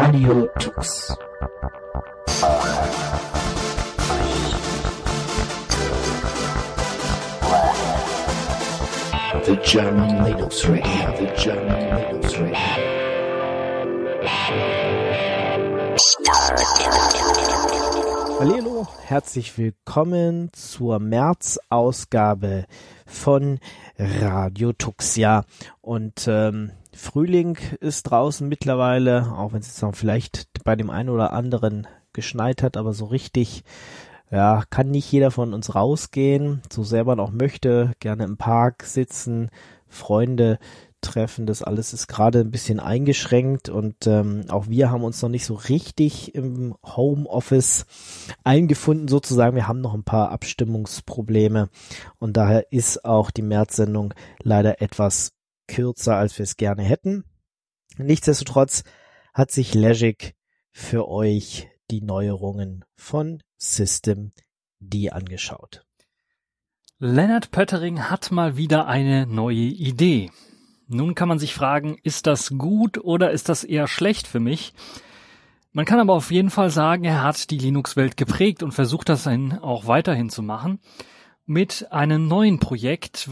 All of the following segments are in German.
Radio Tux. The German Linux Radio, the German Linux Radio. Hallo, herzlich willkommen zur März-Ausgabe von Radio Tux. Ja, und Frühling ist draußen mittlerweile, auch wenn es jetzt noch vielleicht bei dem einen oder anderen geschneit hat, aber so richtig, ja, kann nicht jeder von uns rausgehen, so sehr man auch möchte, gerne im Park sitzen, Freunde treffen, das alles ist gerade ein bisschen eingeschränkt und auch wir haben uns noch nicht so richtig im Homeoffice eingefunden sozusagen. Wir haben noch ein paar Abstimmungsprobleme und daher ist auch die März-Sendung leider etwas kürzer, als wir es gerne hätten. Nichtsdestotrotz hat sich Legic für euch die Neuerungen von Systemd angeschaut. Lennart Pöttering hat mal wieder eine neue Idee. Nun kann man sich fragen, ist das gut oder ist das eher schlecht für mich? Man kann aber auf jeden Fall sagen, er hat die Linux-Welt geprägt und versucht das auch weiterhin zu machen mit einem neuen Projekt,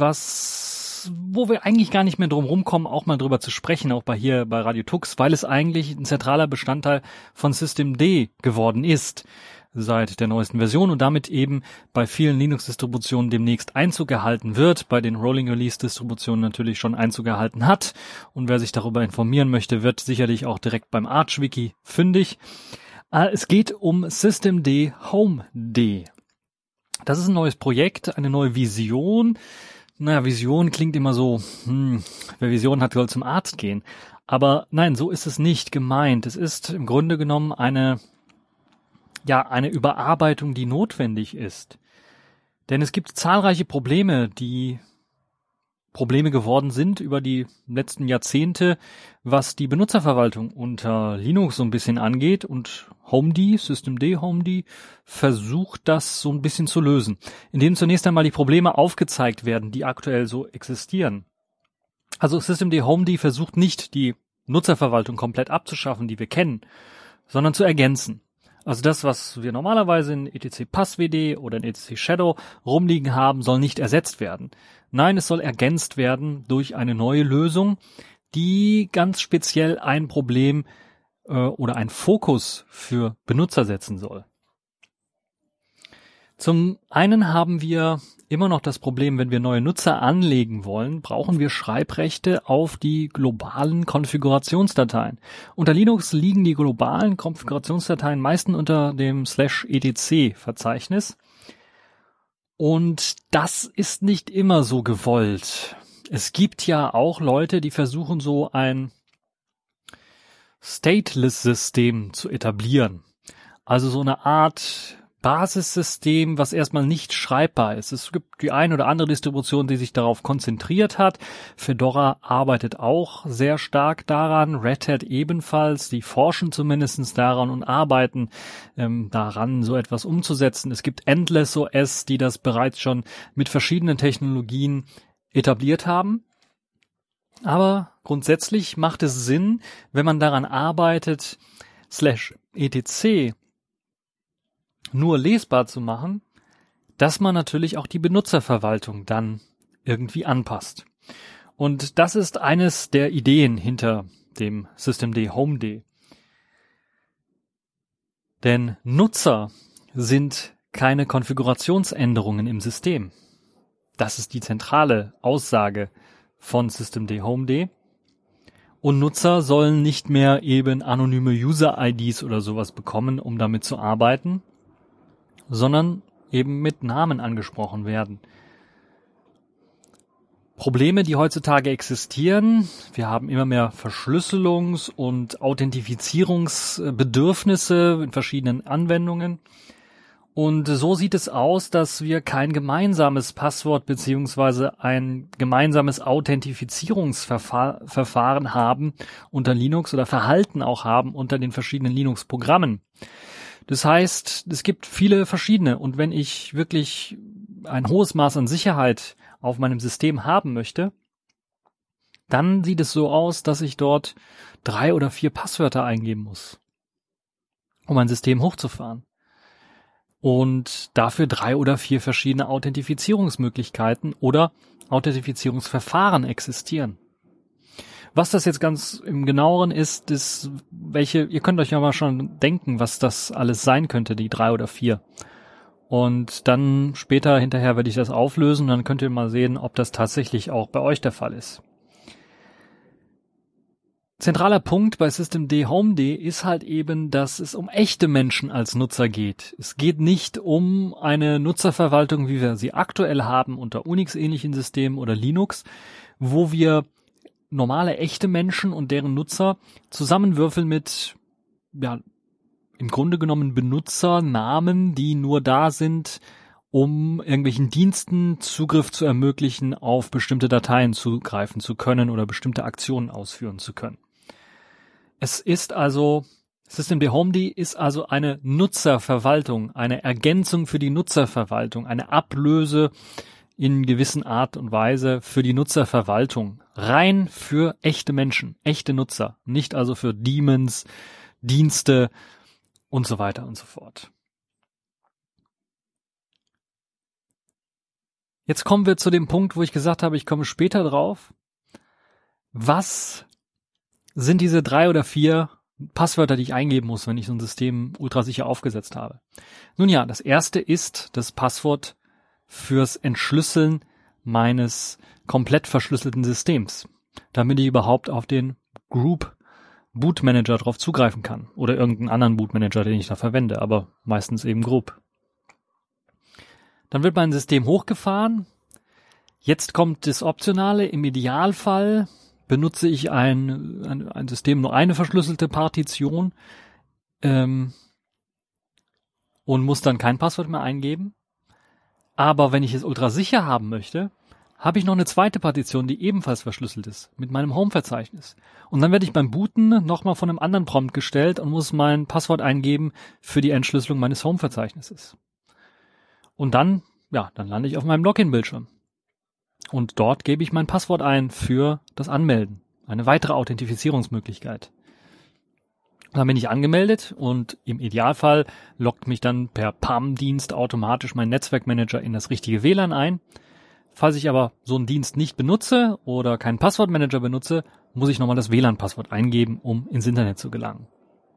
wo wir eigentlich gar nicht mehr drum rumkommen, auch mal drüber zu sprechen, auch bei Radio Tux, weil es eigentlich ein zentraler Bestandteil von Systemd geworden ist seit der neuesten Version und damit eben bei vielen Linux-Distributionen demnächst Einzug erhalten wird, bei den Rolling-Release-Distributionen natürlich schon Einzug erhalten hat. Und wer sich darüber informieren möchte, wird sicherlich auch direkt beim Arch-Wiki fündig. Es geht um Systemd Homd. Das ist ein neues Projekt, eine neue Vision. Naja, Vision klingt immer so, wer Vision hat, soll zum Arzt gehen. Aber nein, so ist es nicht gemeint. Es ist im Grunde genommen eine Überarbeitung, die notwendig ist. Denn es gibt zahlreiche Probleme, die Probleme geworden sind über die letzten Jahrzehnte, was die Benutzerverwaltung unter Linux so ein bisschen angeht. Und Systemd Homd versucht das so ein bisschen zu lösen, indem zunächst einmal die Probleme aufgezeigt werden, die aktuell so existieren. Also Systemd Homd versucht nicht, die Nutzerverwaltung komplett abzuschaffen, die wir kennen, sondern zu ergänzen. Also das, was wir normalerweise in etc passwd oder in etc shadow rumliegen haben, soll nicht ersetzt werden. Nein, es soll ergänzt werden durch eine neue Lösung, die ganz speziell ein Problem oder einen Fokus für Benutzer setzen soll. Zum einen haben wir immer noch das Problem, wenn wir neue Nutzer anlegen wollen, brauchen wir Schreibrechte auf die globalen Konfigurationsdateien. Unter Linux liegen die globalen Konfigurationsdateien meistens unter dem /etc-Verzeichnis. Und das ist nicht immer so gewollt. Es gibt ja auch Leute, die versuchen so ein Stateless-System zu etablieren. Also so eine Art Basissystem, was erstmal nicht schreibbar ist. Es gibt die eine oder andere Distribution, die sich darauf konzentriert hat. Fedora arbeitet auch sehr stark daran, Red Hat ebenfalls. Die forschen zumindest daran und arbeiten daran, so etwas umzusetzen. Es gibt Endless OS, die das bereits schon mit verschiedenen Technologien etabliert haben. Aber grundsätzlich macht es Sinn, wenn man daran arbeitet, /etc nur lesbar zu machen, dass man natürlich auch die Benutzerverwaltung dann irgendwie anpasst. Und das ist eines der Ideen hinter dem Systemd Homd. Denn Nutzer sind keine Konfigurationsänderungen im System. Das ist die zentrale Aussage von Systemd Homd. Und Nutzer sollen nicht mehr eben anonyme User-IDs oder sowas bekommen, um damit zu arbeiten, sondern eben mit Namen angesprochen werden. Probleme, die heutzutage existieren, wir haben immer mehr Verschlüsselungs- und Authentifizierungsbedürfnisse in verschiedenen Anwendungen. Und so sieht es aus, dass wir kein gemeinsames Passwort beziehungsweise ein gemeinsames Authentifizierungsverfahren haben unter Linux oder Verhalten auch haben unter den verschiedenen Linux-Programmen. Das heißt, es gibt viele verschiedene und wenn ich wirklich ein hohes Maß an Sicherheit auf meinem System haben möchte, dann sieht es so aus, dass ich dort 3 oder 4 Passwörter eingeben muss. um ein System hochzufahren. Und dafür 3 oder 4 verschiedene Authentifizierungsmöglichkeiten oder Authentifizierungsverfahren existieren. Was das jetzt ganz im Genaueren ist, ihr könnt euch ja mal schon denken, was das alles sein könnte, die 3 oder 4. Und dann später hinterher werde ich das auflösen, dann könnt ihr mal sehen, ob das tatsächlich auch bei euch der Fall ist. Zentraler Punkt bei Systemd Homed ist halt eben, dass es um echte Menschen als Nutzer geht. Es geht nicht um eine Nutzerverwaltung, wie wir sie aktuell haben unter Unix-ähnlichen Systemen oder Linux, wo wir normale, echte Menschen und deren Nutzer zusammenwürfeln mit, ja, im Grunde genommen Benutzernamen, die nur da sind, um irgendwelchen Diensten Zugriff zu ermöglichen, auf bestimmte Dateien zugreifen zu können oder bestimmte Aktionen ausführen zu können. Systemd Homed ist also eine Nutzerverwaltung, eine Ergänzung für die Nutzerverwaltung, eine Ablöse in gewissen Art und Weise für die Nutzerverwaltung. Rein für echte Menschen, echte Nutzer, nicht also für Daemons, Dienste und so weiter und so fort. Jetzt kommen wir zu dem Punkt, wo ich gesagt habe, ich komme später drauf. Was sind diese 3 oder 4 Passwörter, die ich eingeben muss, wenn ich so ein System ultrasicher aufgesetzt habe? Nun ja, das erste ist das Passwort fürs Entschlüsseln meines komplett verschlüsselten Systems, damit ich überhaupt auf den Group Boot Manager drauf zugreifen kann oder irgendeinen anderen Boot Manager, den ich da verwende, aber meistens eben Group. Dann wird mein System hochgefahren. Jetzt kommt das Optionale. Im Idealfall benutze ich ein System, nur eine verschlüsselte Partition und muss dann kein Passwort mehr eingeben. Aber wenn ich es ultra sicher haben möchte, habe ich noch eine zweite Partition, die ebenfalls verschlüsselt ist, mit meinem Home-Verzeichnis. Und dann werde ich beim Booten nochmal von einem anderen Prompt gestellt und muss mein Passwort eingeben für die Entschlüsselung meines Home-Verzeichnisses. Und dann lande ich auf meinem Login-Bildschirm. Und dort gebe ich mein Passwort ein für das Anmelden. Eine weitere Authentifizierungsmöglichkeit. Dann bin ich angemeldet und im Idealfall loggt mich dann per PAM-Dienst automatisch mein Netzwerkmanager in das richtige WLAN ein. Falls ich aber so einen Dienst nicht benutze oder keinen Passwortmanager benutze, muss ich nochmal das WLAN-Passwort eingeben, um ins Internet zu gelangen.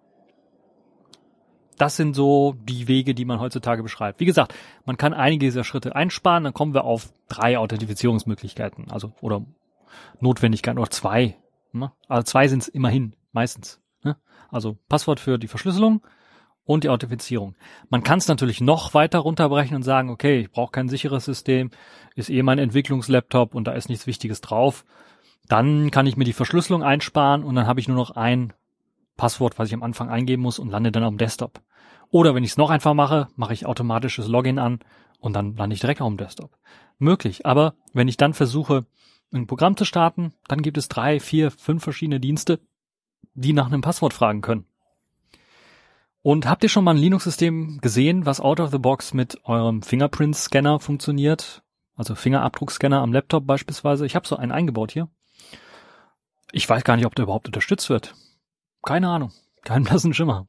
Das sind so die Wege, die man heutzutage beschreibt. Wie gesagt, man kann einige dieser Schritte einsparen, dann kommen wir auf 3 Authentifizierungsmöglichkeiten, oder Notwendigkeiten, oder 2. Ne? Also 2 sind es immerhin, meistens. Ne? Also Passwort für die Verschlüsselung und die Authentifizierung. Man kann es natürlich noch weiter runterbrechen und sagen, okay, ich brauche kein sicheres System, ist mein Entwicklungslaptop und da ist nichts Wichtiges drauf. Dann kann ich mir die Verschlüsselung einsparen und dann habe ich nur noch ein Passwort, was ich am Anfang eingeben muss und lande dann auf dem Desktop. Oder wenn ich es noch einfach mache, mache ich automatisches Login an und dann lande ich direkt auf dem Desktop. Möglich, aber wenn ich dann versuche, ein Programm zu starten, dann gibt es 3, 4, 5 verschiedene Dienste, die nach einem Passwort fragen können. Und habt ihr schon mal ein Linux-System gesehen, was out of the box mit eurem Fingerprint-Scanner funktioniert? Also Fingerabdruckscanner am Laptop beispielsweise. Ich habe so einen eingebaut hier. Ich weiß gar nicht, ob der überhaupt unterstützt wird. Keine Ahnung, keinen blassen Schimmer.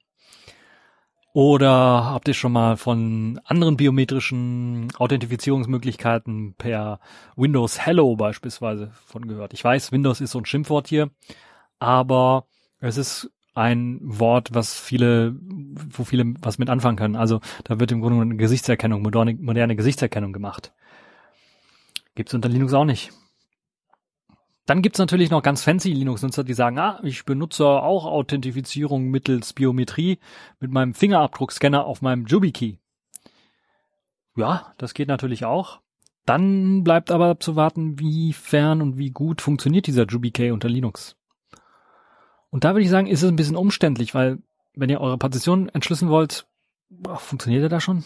Oder habt ihr schon mal von anderen biometrischen Authentifizierungsmöglichkeiten per Windows Hello beispielsweise von gehört? Ich weiß, Windows ist so ein Schimpfwort hier, aber es ist ein Wort, wo viele was mit anfangen können. Also da wird im Grunde eine Gesichtserkennung, moderne Gesichtserkennung gemacht. Gibt's unter Linux auch nicht. Dann gibt's natürlich noch ganz fancy Linux-Nutzer, die sagen, ich benutze auch Authentifizierung mittels Biometrie mit meinem Fingerabdruckscanner auf meinem YubiKey. Ja, das geht natürlich auch. Dann bleibt aber abzuwarten, wie fern und wie gut funktioniert dieser YubiKey unter Linux. Und da würde ich sagen, ist es ein bisschen umständlich, weil wenn ihr eure Partition entschlüsseln wollt, funktioniert er da schon?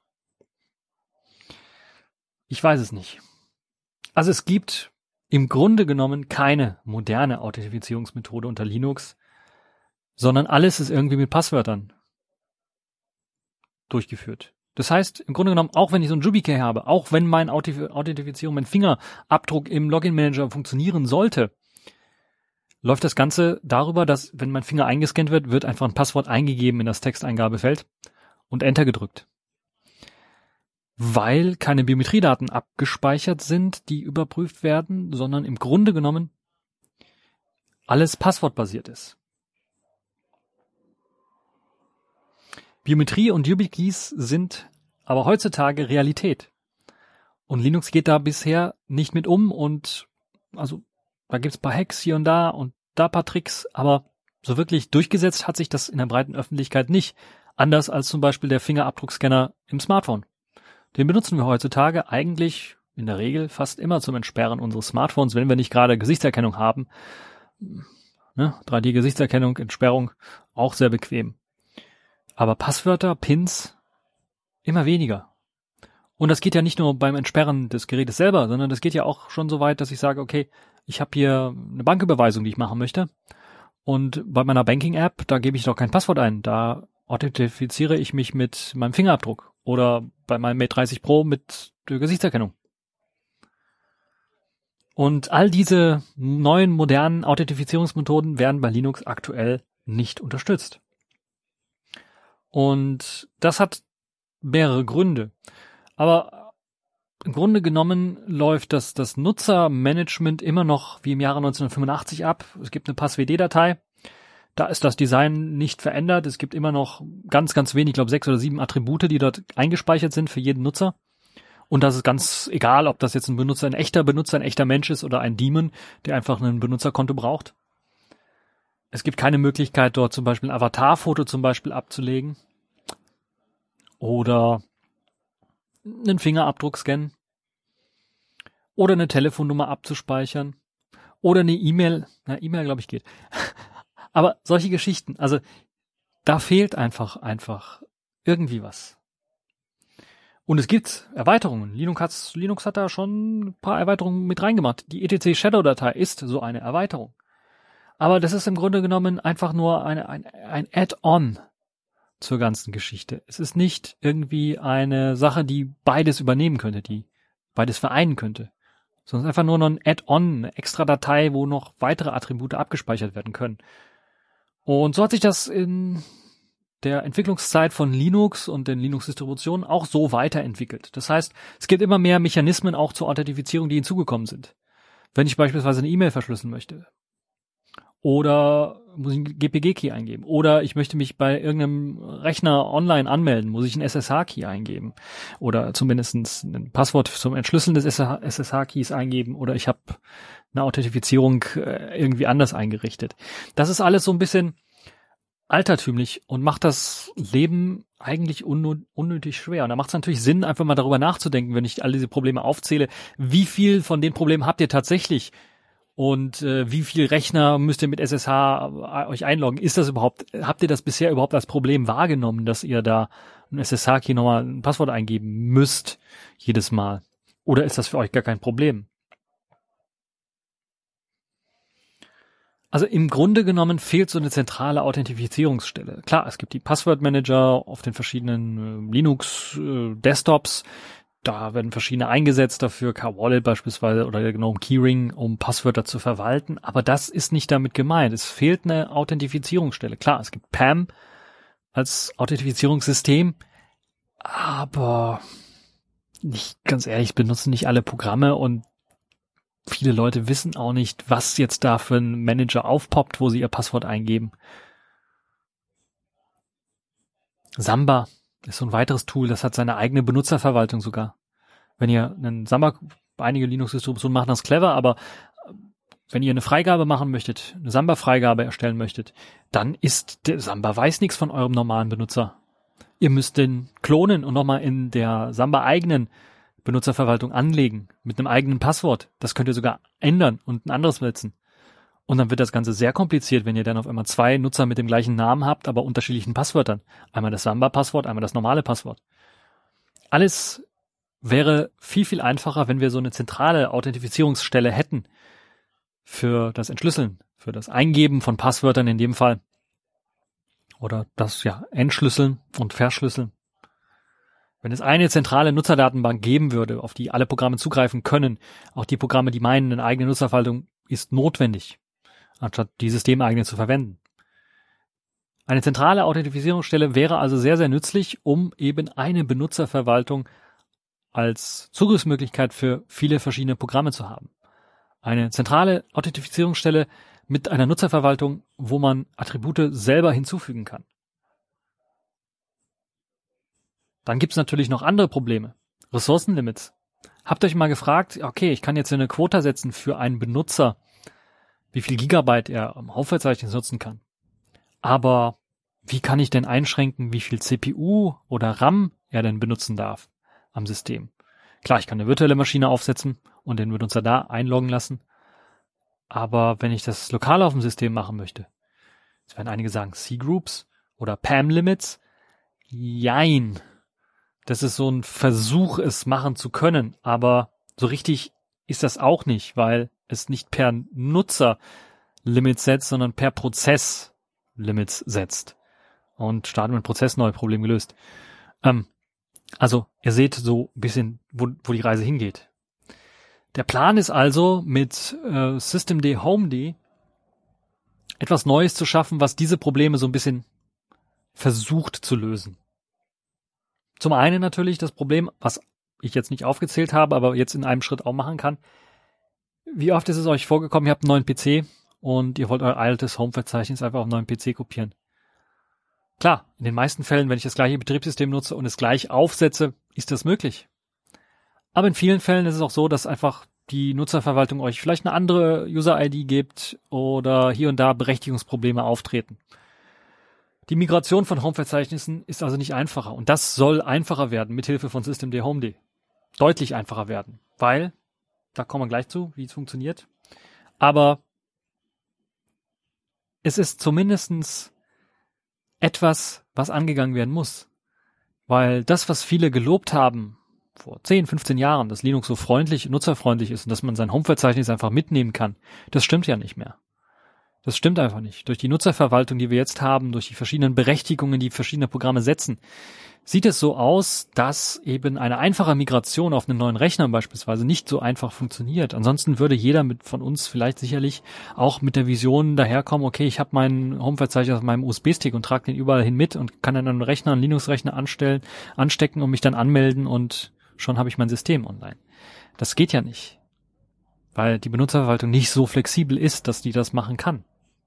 Ich weiß es nicht. Also es gibt im Grunde genommen keine moderne Authentifizierungsmethode unter Linux, sondern alles ist irgendwie mit Passwörtern durchgeführt. Das heißt, im Grunde genommen, auch wenn ich so ein YubiKey habe, auch wenn meine Authentifizierung, mein Fingerabdruck im Login Manager funktionieren sollte, läuft das Ganze darüber, dass, wenn mein Finger eingescannt wird einfach ein Passwort eingegeben in das Texteingabefeld und Enter gedrückt. Weil keine Biometriedaten abgespeichert sind, die überprüft werden, sondern im Grunde genommen alles passwortbasiert ist. Biometrie und YubiKeys sind aber heutzutage Realität. Und Linux geht da bisher nicht mit um und also da gibt's ein paar Hacks hier und da ein paar Tricks, aber so wirklich durchgesetzt hat sich das in der breiten Öffentlichkeit nicht. Anders als zum Beispiel der Fingerabdruckscanner im Smartphone. Den benutzen wir heutzutage eigentlich in der Regel fast immer zum Entsperren unseres Smartphones, wenn wir nicht gerade Gesichtserkennung haben. 3D-Gesichtserkennung, Entsperrung, auch sehr bequem. Aber Passwörter, Pins, immer weniger. Und das geht ja nicht nur beim Entsperren des Gerätes selber, sondern das geht ja auch schon so weit, dass ich sage, okay, ich habe hier eine Banküberweisung, die ich machen möchte. Und bei meiner Banking-App, da gebe ich doch kein Passwort ein. Da authentifiziere ich mich mit meinem Fingerabdruck. Oder bei meinem Mate 30 Pro mit der Gesichtserkennung. Und all diese neuen, modernen Authentifizierungsmethoden werden bei Linux aktuell nicht unterstützt. Und das hat mehrere Gründe. Aber im Grunde genommen läuft das Nutzermanagement immer noch wie im Jahre 1985 ab. Es gibt eine Passwd-Datei. Da ist das Design nicht verändert. Es gibt immer noch ganz, ganz wenig, ich glaube 6 oder 7 Attribute, die dort eingespeichert sind für jeden Nutzer. Und das ist ganz egal, ob das jetzt ein echter Mensch ist oder ein Daemon, der einfach ein Benutzerkonto braucht. Es gibt keine Möglichkeit, dort zum Beispiel ein Avatarfoto zum Beispiel abzulegen. Oder einen Fingerabdruck scannen. Oder eine Telefonnummer abzuspeichern. Oder eine E-Mail. Na, E-Mail, glaube ich, geht. Aber solche Geschichten, also da fehlt einfach irgendwie was. Und es gibt Erweiterungen. Linux hat da schon ein paar Erweiterungen mit reingemacht. Die etc Shadow-Datei ist so eine Erweiterung. Aber das ist im Grunde genommen einfach nur ein Add-on zur ganzen Geschichte. Es ist nicht irgendwie eine Sache, die beides übernehmen könnte, die beides vereinen könnte. Sondern einfach nur noch ein Add-on, eine extra Datei, wo noch weitere Attribute abgespeichert werden können. Und so hat sich das in der Entwicklungszeit von Linux und den Linux-Distributionen auch so weiterentwickelt. Das heißt, es gibt immer mehr Mechanismen auch zur Authentifizierung, die hinzugekommen sind. Wenn ich beispielsweise eine E-Mail verschlüsseln möchte. Oder muss ich einen GPG-Key eingeben. Oder ich möchte mich bei irgendeinem Rechner online anmelden, muss ich einen SSH-Key eingeben. Oder zumindest ein Passwort zum Entschlüsseln des SSH-Keys eingeben. Oder ich habe eine Authentifizierung irgendwie anders eingerichtet. Das ist alles so ein bisschen altertümlich und macht das Leben eigentlich unnötig schwer. Und da macht es natürlich Sinn, einfach mal darüber nachzudenken, wenn ich all diese Probleme aufzähle. Wie viel von den Problemen habt ihr tatsächlich? Und wie viel Rechner müsst ihr mit SSH euch einloggen? Habt ihr das bisher überhaupt als Problem wahrgenommen, dass ihr da ein SSH-Key nochmal ein Passwort eingeben müsst jedes Mal? Oder ist das für euch gar kein Problem? Also im Grunde genommen fehlt so eine zentrale Authentifizierungsstelle. Klar, es gibt die Passwortmanager auf den verschiedenen Linux-Desktops. Da werden verschiedene eingesetzt dafür, K-Wallet beispielsweise oder GNOME Keyring, um Passwörter zu verwalten. Aber das ist nicht damit gemeint. Es fehlt eine Authentifizierungsstelle. Klar, es gibt PAM als Authentifizierungssystem, aber ganz ehrlich, benutzen nicht alle Programme und viele Leute wissen auch nicht, was jetzt da für ein Manager aufpoppt, wo sie ihr Passwort eingeben. Samba ist so ein weiteres Tool, das hat seine eigene Benutzerverwaltung sogar. Wenn ihr einen Samba, einige Linux-Distributionen machen das clever, aber wenn ihr eine Freigabe machen möchtet, eine Samba-Freigabe erstellen möchtet, dann ist der Samba weiß nichts von eurem normalen Benutzer. Ihr müsst den klonen und nochmal in der Samba-eigenen Benutzerverwaltung anlegen, mit einem eigenen Passwort. Das könnt ihr sogar ändern und ein anderes setzen. Und dann wird das Ganze sehr kompliziert, wenn ihr dann auf einmal 2 Nutzer mit dem gleichen Namen habt, aber unterschiedlichen Passwörtern. Einmal das Samba-Passwort, einmal das normale Passwort. Alles wäre viel, viel einfacher, wenn wir so eine zentrale Authentifizierungsstelle hätten für das Entschlüsseln, für das Eingeben von Passwörtern in dem Fall. Oder das Entschlüsseln und Verschlüsseln. Wenn es eine zentrale Nutzerdatenbank geben würde, auf die alle Programme zugreifen können, auch die Programme, die meinen, eine eigene Nutzerverwaltung ist notwendig. anstatt die systemeigene zu verwenden. Eine zentrale Authentifizierungsstelle wäre also sehr, sehr nützlich, um eben eine Benutzerverwaltung als Zugriffsmöglichkeit für viele verschiedene Programme zu haben. Eine zentrale Authentifizierungsstelle mit einer Nutzerverwaltung, wo man Attribute selber hinzufügen kann. Dann gibt es natürlich noch andere Probleme. Ressourcenlimits. Habt ihr euch mal gefragt, okay, ich kann jetzt eine Quota setzen für einen Benutzer, wie viel Gigabyte er am Hauptverzeichnis nutzen kann. Aber wie kann ich denn einschränken, wie viel CPU oder RAM er denn benutzen darf am System? Klar, ich kann eine virtuelle Maschine aufsetzen und den Benutzer da einloggen lassen. Aber wenn ich das lokal auf dem System machen möchte, jetzt werden einige sagen C-Groups oder PAM-Limits. Jein. Das ist so ein Versuch, es machen zu können. Aber so richtig ist das auch nicht, weil es nicht per Nutzer Limits setzt, sondern per Prozess Limits setzt. Und starten mit Prozess neu, Problem gelöst. Also, ihr seht so ein bisschen, wo die Reise hingeht. Der Plan ist also, mit Systemd Homd etwas Neues zu schaffen, was diese Probleme so ein bisschen versucht zu lösen. Zum einen natürlich das Problem, was ich jetzt nicht aufgezählt habe, aber jetzt in einem Schritt auch machen kann. Wie oft ist es euch vorgekommen, ihr habt einen neuen PC und ihr wollt euer altes Home-Verzeichnis einfach auf einen neuen PC kopieren? Klar, in den meisten Fällen, wenn ich das gleiche Betriebssystem nutze und es gleich aufsetze, ist das möglich. Aber in vielen Fällen ist es auch so, dass einfach die Nutzerverwaltung euch vielleicht eine andere User-ID gibt oder hier und da Berechtigungsprobleme auftreten. Die Migration von Home-Verzeichnissen ist also nicht einfacher und das soll einfacher werden mithilfe von Systemd Homd. Deutlich einfacher werden, weil, da kommen wir gleich zu, wie es funktioniert, aber es ist zumindestens etwas, was angegangen werden muss. Weil das, was viele gelobt haben, vor 10, 15 Jahren, dass Linux so freundlich, nutzerfreundlich ist und dass man sein Home-Verzeichnis einfach mitnehmen kann, das stimmt ja nicht mehr. Das stimmt einfach nicht. Durch die Nutzerverwaltung, die wir jetzt haben, durch die verschiedenen Berechtigungen, die verschiedene Programme setzen, sieht es so aus, dass eben eine einfache Migration auf einen neuen Rechner beispielsweise nicht so einfach funktioniert. Ansonsten würde jeder von uns vielleicht sicherlich auch mit der Vision daherkommen, okay, ich habe mein Home-Verzeichnis auf meinem USB-Stick und trage den überall hin mit und kann dann einen Rechner, einen Linux-Rechner anstecken und mich dann anmelden und schon habe ich mein System online. Das geht ja nicht, weil die Benutzerverwaltung nicht so flexibel ist, dass die das machen kann.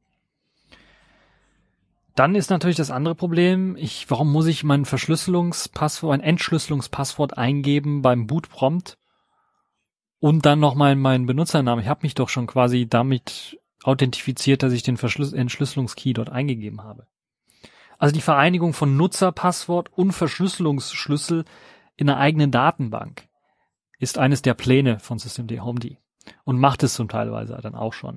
Dann ist natürlich das andere Problem, warum muss ich mein Entschlüsselungspasswort eingeben beim Boot-Prompt und dann nochmal meinen Benutzernamen? Ich habe mich doch schon quasi damit authentifiziert, dass ich den Entschlüsselungskey dort eingegeben habe. Also die Vereinigung von Nutzerpasswort und Verschlüsselungsschlüssel in einer eigenen Datenbank ist eines der Pläne von Systemd Homd und macht es zum Teilweise dann auch schon.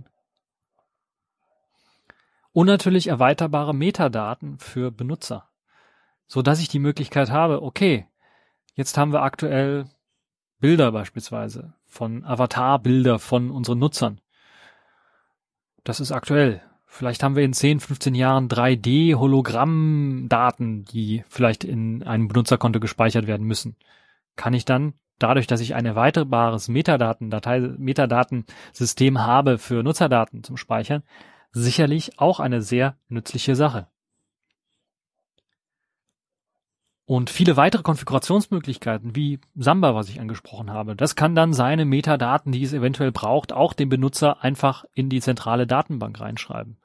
Und natürlich erweiterbare Metadaten für Benutzer, so dass ich die Möglichkeit habe, okay, jetzt haben wir aktuell Bilder beispielsweise von Avatarbilder von unseren Nutzern. Das ist aktuell. Vielleicht haben wir in 10, 15 Jahren 3D-Hologrammdaten, die vielleicht in einem Benutzerkonto gespeichert werden müssen. Kann ich dann, dadurch, dass ich ein erweiterbares Metadatensystem habe für Nutzerdaten zum Speichern, sicherlich auch eine sehr nützliche Sache. Und viele weitere Konfigurationsmöglichkeiten, wie Samba, was ich angesprochen habe, das kann dann seine Metadaten, die es eventuell braucht, auch dem Benutzer einfach in die zentrale Datenbank reinschreiben.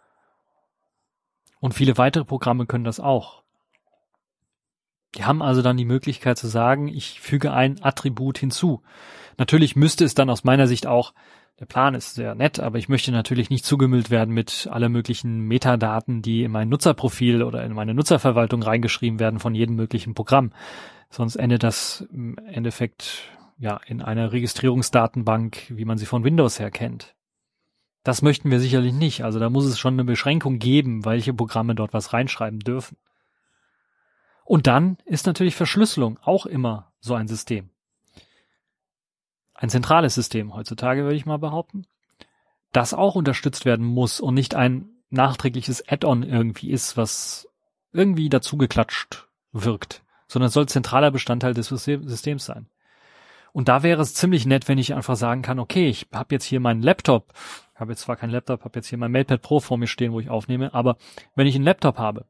Und viele weitere Programme können das auch. Die haben also dann die Möglichkeit zu sagen, ich füge ein Attribut hinzu. Natürlich müsste es dann aus meiner Sicht auch, der Plan ist sehr nett, aber ich möchte natürlich nicht zugemüllt werden mit aller möglichen Metadaten, die in mein Nutzerprofil oder in meine Nutzerverwaltung reingeschrieben werden von jedem möglichen Programm. Sonst endet das im Endeffekt ja in einer Registrierungsdatenbank, wie man sie von Windows her kennt. Das möchten wir sicherlich nicht. Also da muss es schon eine Beschränkung geben, welche Programme dort was reinschreiben dürfen. Und dann ist natürlich Verschlüsselung auch immer so ein System. Ein zentrales System heutzutage, würde ich mal behaupten, das auch unterstützt werden muss und nicht ein nachträgliches Add-on irgendwie ist, was irgendwie dazugeklatscht wirkt, sondern es soll zentraler Bestandteil des Systems sein. Und da wäre es ziemlich nett, wenn ich einfach sagen kann, okay, ich habe jetzt hier meinen Laptop, Ich habe jetzt zwar keinen Laptop, habe jetzt hier mein MatePad Pro vor mir stehen, wo ich aufnehme, aber wenn ich einen Laptop habe,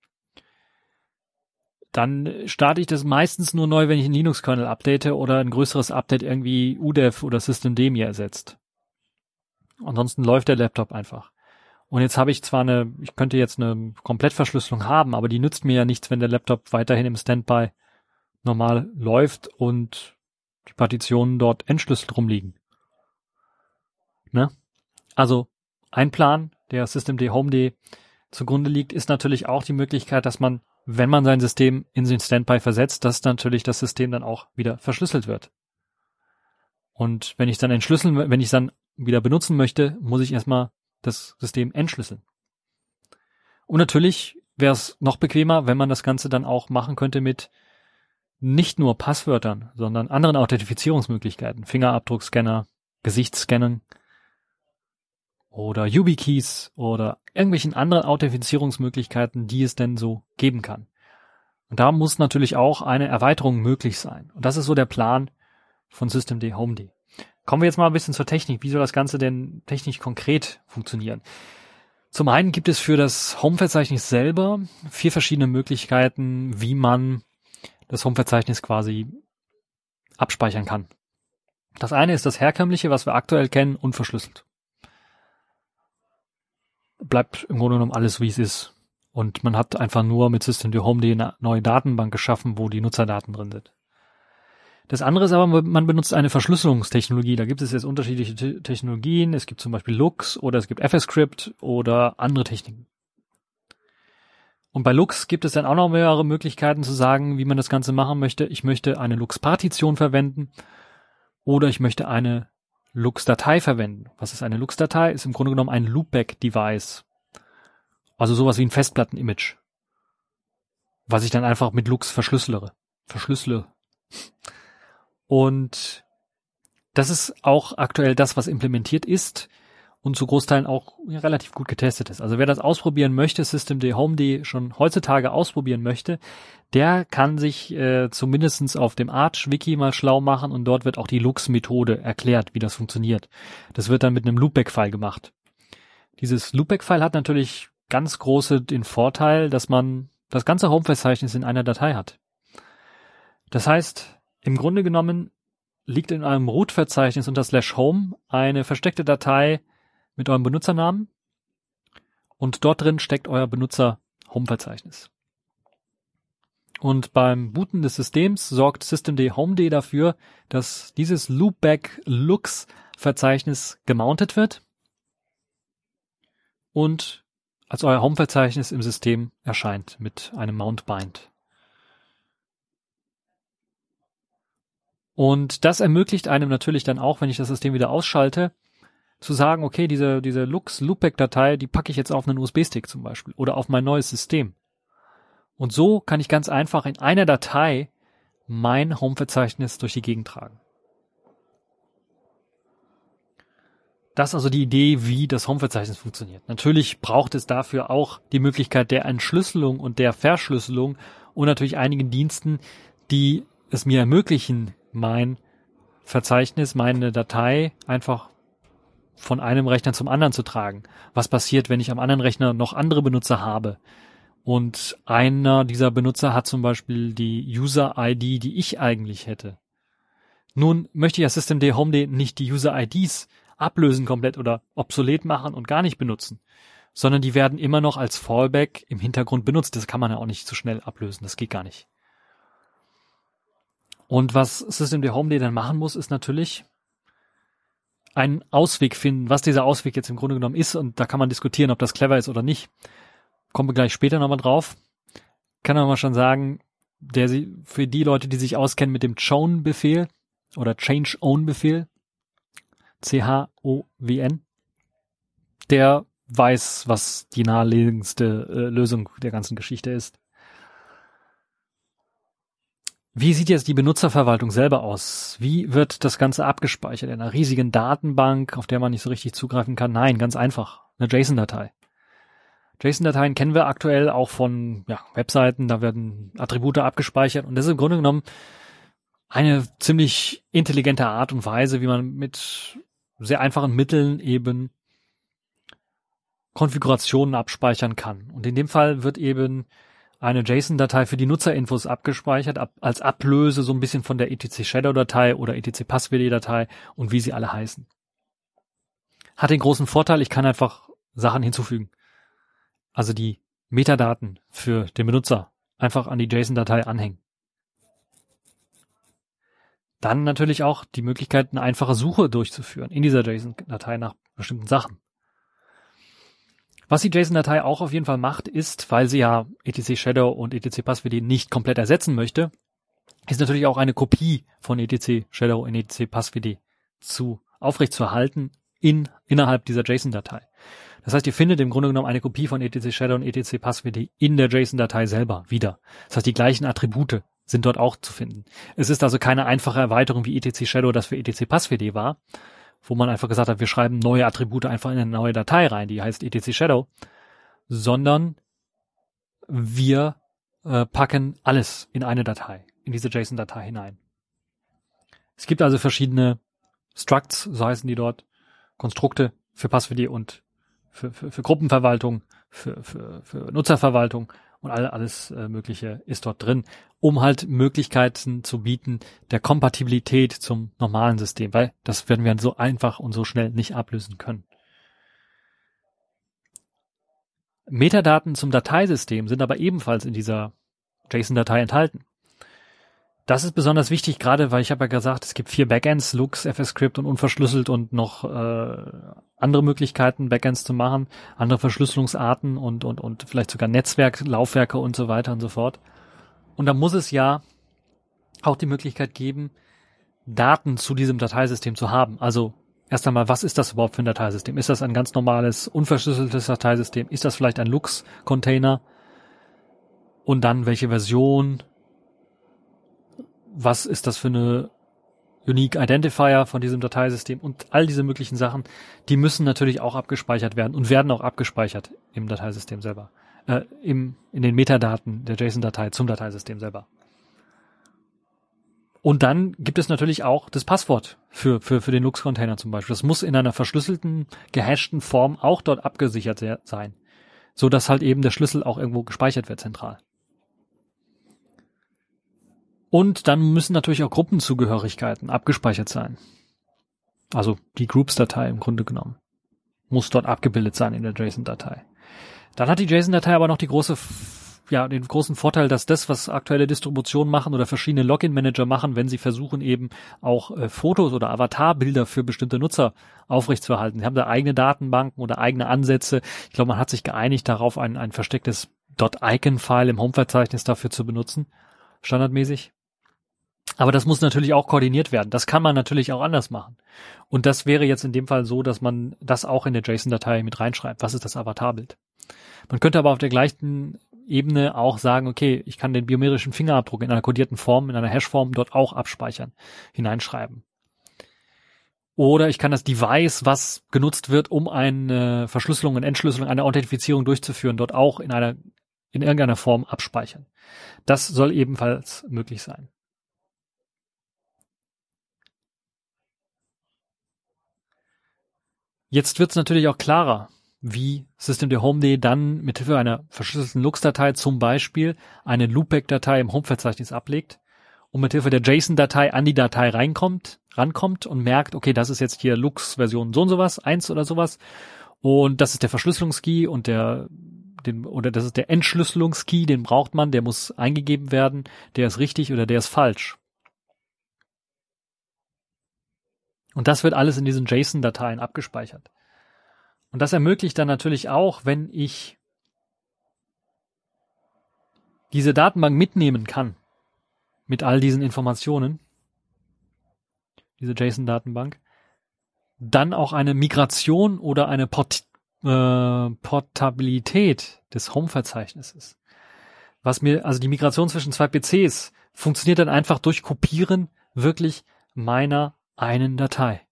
dann starte ich das meistens nur neu, wenn ich einen Linux-Kernel update oder ein größeres Update irgendwie UDEV oder Systemd mir ersetzt. Ansonsten läuft der Laptop einfach. Und jetzt habe ich zwar ich könnte jetzt eine Komplettverschlüsselung haben, aber die nützt mir ja nichts, wenn der Laptop weiterhin im Standby normal läuft und die Partitionen dort entschlüsselt rumliegen. Ne? Also ein Plan, der Systemd Homd zugrunde liegt, ist natürlich auch die Möglichkeit, dass man, wenn man sein System in den Standby versetzt, dass natürlich das System dann auch wieder verschlüsselt wird. Und wenn ich dann wieder benutzen möchte, muss ich erstmal das System entschlüsseln. Und natürlich wäre es noch bequemer, wenn man das Ganze dann auch machen könnte mit nicht nur Passwörtern, sondern anderen Authentifizierungsmöglichkeiten, Fingerabdruckscanner, Gesichtsscannen oder YubiKeys oder irgendwelchen anderen Authentifizierungsmöglichkeiten, die es denn so geben kann. Und da muss natürlich auch eine Erweiterung möglich sein. Und das ist so der Plan von Systemd Homd. Kommen wir jetzt mal ein bisschen zur Technik. Wie soll das Ganze denn technisch konkret funktionieren? Zum einen gibt es für das Home-Verzeichnis selber 4 verschiedene Möglichkeiten, wie man das Home-Verzeichnis quasi abspeichern kann. Das eine ist das herkömmliche, was wir aktuell kennen, unverschlüsselt. Bleibt im Grunde genommen alles, wie es ist. Und man hat einfach nur mit Systemd Homd eine neue Datenbank geschaffen, wo die Nutzerdaten drin sind. Das andere ist aber, man benutzt eine Verschlüsselungstechnologie. Da gibt es jetzt unterschiedliche Technologien. Es gibt zum Beispiel Lux oder es gibt FSCrypt oder andere Techniken. Und bei Lux gibt es dann auch noch mehrere Möglichkeiten zu sagen, wie man das Ganze machen möchte. Ich möchte eine Lux-Partition verwenden oder ich möchte eine Lux-Datei verwenden. Was ist eine Lux-Datei? Ist im Grunde genommen ein Loopback-Device. Also sowas wie ein Festplatten-Image, was ich dann einfach mit Lux verschlüssele. Und das ist auch aktuell das, was implementiert ist und zu Großteilen auch relativ gut getestet ist. Also wer das ausprobieren möchte, Systemd Homd schon heutzutage ausprobieren möchte, der kann sich zumindest auf dem Arch-Wiki mal schlau machen und dort wird auch die Lux-Methode erklärt, wie das funktioniert. Das wird dann mit einem Loopback-File gemacht. Dieses Loopback-File hat natürlich ganz große den Vorteil, dass man das ganze Home-Verzeichnis in einer Datei hat. Das heißt, im Grunde genommen liegt in einem Root-Verzeichnis unter /home eine versteckte Datei mit eurem Benutzernamen und dort drin steckt euer Benutzer-Home-Verzeichnis. Und beim Booten des Systems sorgt Systemd Homd dafür, dass dieses Loopback-Lux-Verzeichnis gemountet wird und als euer Home-Verzeichnis im System erscheint mit einem Mount-Bind. Und das ermöglicht einem natürlich dann auch, wenn ich das System wieder ausschalte, zu sagen, okay, diese Lux-Loopback-Datei, die packe ich jetzt auf einen USB-Stick zum Beispiel oder auf mein neues System. Und so kann ich ganz einfach in einer Datei mein Home-Verzeichnis durch die Gegend tragen. Das ist also die Idee, wie das Home-Verzeichnis funktioniert. Natürlich braucht es dafür auch die Möglichkeit der Entschlüsselung und der Verschlüsselung und natürlich einigen Diensten, die es mir ermöglichen, mein Verzeichnis, meine Datei einfach von einem Rechner zum anderen zu tragen. Was passiert, wenn ich am anderen Rechner noch andere Benutzer habe? Und einer dieser Benutzer hat zum Beispiel die User-ID, die ich eigentlich hätte. Nun möchte ja Systemd Homd nicht die User-IDs ablösen komplett oder obsolet machen und gar nicht benutzen, sondern die werden immer noch als Fallback im Hintergrund benutzt. Das kann man ja auch nicht so schnell ablösen, das geht gar nicht. Und was Systemd Homd dann machen muss, ist natürlich einen Ausweg finden, was dieser Ausweg jetzt im Grunde genommen ist. Und da kann man diskutieren, ob das clever ist oder nicht. Kommen wir gleich später nochmal drauf. Kann aber mal schon sagen, für die Leute, die sich auskennen mit dem Chown-Befehl oder Change-Own-Befehl, CHOWN, der weiß, was die naheliegendste Lösung der ganzen Geschichte ist. Wie sieht jetzt die Benutzerverwaltung selber aus? Wie wird das Ganze abgespeichert? In einer riesigen Datenbank, auf der man nicht so richtig zugreifen kann? Nein, ganz einfach. Eine JSON-Datei. JSON-Dateien kennen wir aktuell auch von Webseiten, da werden Attribute abgespeichert und das ist im Grunde genommen eine ziemlich intelligente Art und Weise, wie man mit sehr einfachen Mitteln eben Konfigurationen abspeichern kann. Und in dem Fall wird eben eine JSON-Datei für die Nutzerinfos abgespeichert, als Ablöse so ein bisschen von der etc-Shadow-Datei oder etc-Passwd-Datei und wie sie alle heißen. Hat den großen Vorteil, ich kann einfach Sachen hinzufügen. Also die Metadaten für den Benutzer einfach an die JSON-Datei anhängen. Dann natürlich auch die Möglichkeit, eine einfache Suche durchzuführen in dieser JSON-Datei nach bestimmten Sachen. Was die JSON-Datei auch auf jeden Fall macht, ist, weil sie ja etc-Shadow und etc-Passwd nicht komplett ersetzen möchte, ist natürlich auch eine Kopie von etc-Shadow und etc-Passwd aufrechtzuerhalten innerhalb dieser JSON-Datei. Das heißt, ihr findet im Grunde genommen eine Kopie von etc-Shadow und etc-Passwd in der JSON-Datei selber wieder. Das heißt, die gleichen Attribute sind dort auch zu finden. Es ist also keine einfache Erweiterung wie etc-Shadow, das für etc-Passwd war, wo man einfach gesagt hat, wir schreiben neue Attribute einfach in eine neue Datei rein, die heißt etc-Shadow, sondern wir packen alles in eine Datei, in diese JSON-Datei hinein. Es gibt also verschiedene Structs, so heißen die dort, Konstrukte für Passwd und für Gruppenverwaltung, für Nutzerverwaltung und alles Mögliche ist dort drin, um halt Möglichkeiten zu bieten der Kompatibilität zum normalen System, weil das werden wir so einfach und so schnell nicht ablösen können. Metadaten zum Dateisystem sind aber ebenfalls in dieser JSON-Datei enthalten. Das ist besonders wichtig, gerade weil ich habe ja gesagt, es gibt 4 Backends, Lux, FSCrypt und unverschlüsselt und noch andere Möglichkeiten, Backends zu machen, andere Verschlüsselungsarten und vielleicht sogar Netzwerk, Laufwerke und so weiter und so fort. Und da muss es ja auch die Möglichkeit geben, Daten zu diesem Dateisystem zu haben. Also erst einmal, was ist das überhaupt für ein Dateisystem? Ist das ein ganz normales, unverschlüsseltes Dateisystem? Ist das vielleicht ein Lux-Container? Und dann, welche Version? Was ist das für eine Unique Identifier von diesem Dateisystem? Und all diese möglichen Sachen, die müssen natürlich auch abgespeichert werden und werden auch abgespeichert im Dateisystem selber. In den Metadaten der JSON-Datei zum Dateisystem selber. Und dann gibt es natürlich auch das Passwort für den Lux-Container zum Beispiel. Das muss in einer verschlüsselten, gehashten Form auch dort abgesichert sein, so dass halt eben der Schlüssel auch irgendwo gespeichert wird zentral. Und dann müssen natürlich auch Gruppenzugehörigkeiten abgespeichert sein. Also die Groups-Datei im Grunde genommen muss dort abgebildet sein in der JSON-Datei. Dann hat die JSON-Datei aber noch den großen Vorteil, dass das, was aktuelle Distributionen machen oder verschiedene Login-Manager machen, wenn sie versuchen eben auch Fotos oder Avatarbilder für bestimmte Nutzer aufrechtzuerhalten. Sie haben da eigene Datenbanken oder eigene Ansätze. Ich glaube, man hat sich geeinigt darauf, ein verstecktes .icon-File im Home-Verzeichnis dafür zu benutzen, standardmäßig. Aber das muss natürlich auch koordiniert werden. Das kann man natürlich auch anders machen. Und das wäre jetzt in dem Fall so, dass man das auch in der JSON-Datei mit reinschreibt. Was ist das Avatarbild? Man könnte aber auf der gleichen Ebene auch sagen, okay, ich kann den biometrischen Fingerabdruck in einer kodierten Form, in einer Hashform dort auch abspeichern, hineinschreiben. Oder ich kann das Device, was genutzt wird, um eine Verschlüsselung und Entschlüsselung, eine Authentifizierung durchzuführen, dort auch in irgendeiner Form abspeichern. Das soll ebenfalls möglich sein. Jetzt wird es natürlich auch klarer, wie systemd-home.d dann mithilfe einer verschlüsselten Lux-Datei zum Beispiel eine Loopback-Datei im Home-Verzeichnis ablegt und mithilfe der JSON-Datei an die Datei rankommt und merkt, okay, das ist jetzt hier Lux-Version so und sowas, 1 oder sowas, und das ist der Verschlüsselungskey und das ist der Entschlüsselungskey, den braucht man, der muss eingegeben werden, der ist richtig oder der ist falsch. Und das wird alles in diesen JSON-Dateien abgespeichert. Und das ermöglicht dann natürlich auch, wenn ich diese Datenbank mitnehmen kann, mit all diesen Informationen, diese JSON-Datenbank, dann auch eine Migration oder eine Portabilität des Home-Verzeichnisses. Also die Migration zwischen 2 PCs funktioniert dann einfach durch Kopieren wirklich meiner einen Datei.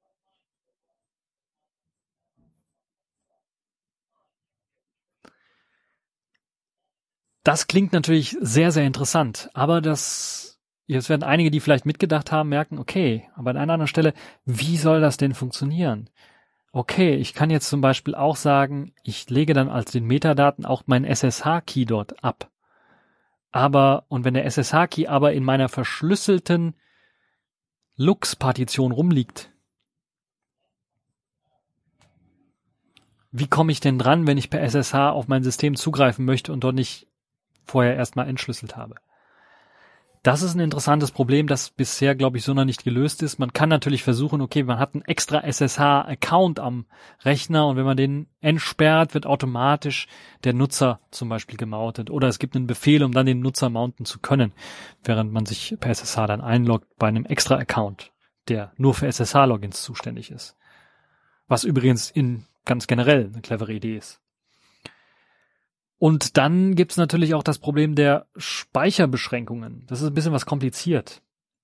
Das klingt natürlich sehr, sehr interessant, aber jetzt werden einige, die vielleicht mitgedacht haben, merken, okay, aber an einer anderen Stelle, wie soll das denn funktionieren? okay, ich kann jetzt zum Beispiel auch sagen, ich lege dann als den Metadaten auch meinen SSH-Key dort ab. Und wenn der SSH-Key aber in meiner verschlüsselten Lux-Partition rumliegt, wie komme ich denn dran, wenn ich per SSH auf mein System zugreifen möchte und dort nicht vorher erstmal entschlüsselt habe? Das ist ein interessantes Problem, das bisher, glaube ich, so noch nicht gelöst ist. Man kann natürlich versuchen, okay, man hat einen extra SSH-Account am Rechner und wenn man den entsperrt, wird automatisch der Nutzer zum Beispiel gemountet. Oder es gibt einen Befehl, um dann den Nutzer mounten zu können, während man sich per SSH dann einloggt bei einem extra Account, der nur für SSH-Logins zuständig ist. Was übrigens ganz generell eine clevere Idee ist. Und dann gibt's natürlich auch das Problem der Speicherbeschränkungen. Das ist ein bisschen was kompliziert.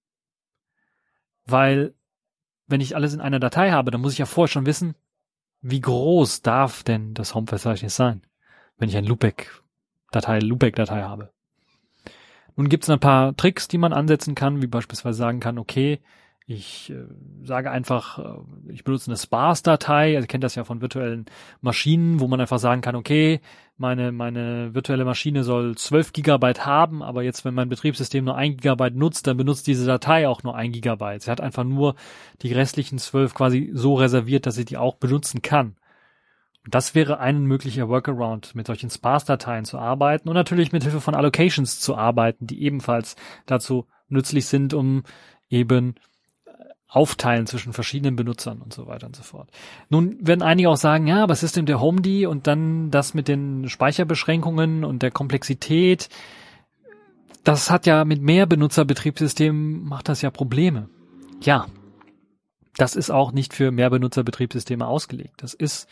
Weil, wenn ich alles in einer Datei habe, dann muss ich ja vorher schon wissen, wie groß darf denn das Home-Verzeichnis sein, wenn ich ein Loopback-Datei habe. Nun gibt's ein paar Tricks, die man ansetzen kann, wie beispielsweise sagen kann, okay, ich sage einfach, ich benutze eine Sparse-Datei, ihr kennt das ja von virtuellen Maschinen, wo man einfach sagen kann, okay, meine virtuelle Maschine soll 12 Gigabyte haben, aber jetzt, wenn mein Betriebssystem nur 1 Gigabyte nutzt, dann benutzt diese Datei auch nur 1 Gigabyte. Sie hat einfach nur die restlichen 12 quasi so reserviert, dass ich die auch benutzen kann. Und das wäre ein möglicher Workaround, mit solchen Sparse-Dateien zu arbeiten und natürlich mit Hilfe von Allocations zu arbeiten, die ebenfalls dazu nützlich sind, um eben aufteilen zwischen verschiedenen Benutzern und so weiter und so fort. Nun werden einige auch sagen, ja, aber System der Homed und dann das mit den Speicherbeschränkungen und der Komplexität, das hat ja mit mehr Benutzerbetriebssystemen, macht das ja Probleme. Ja, das ist auch nicht für mehr Benutzerbetriebssysteme ausgelegt. Das ist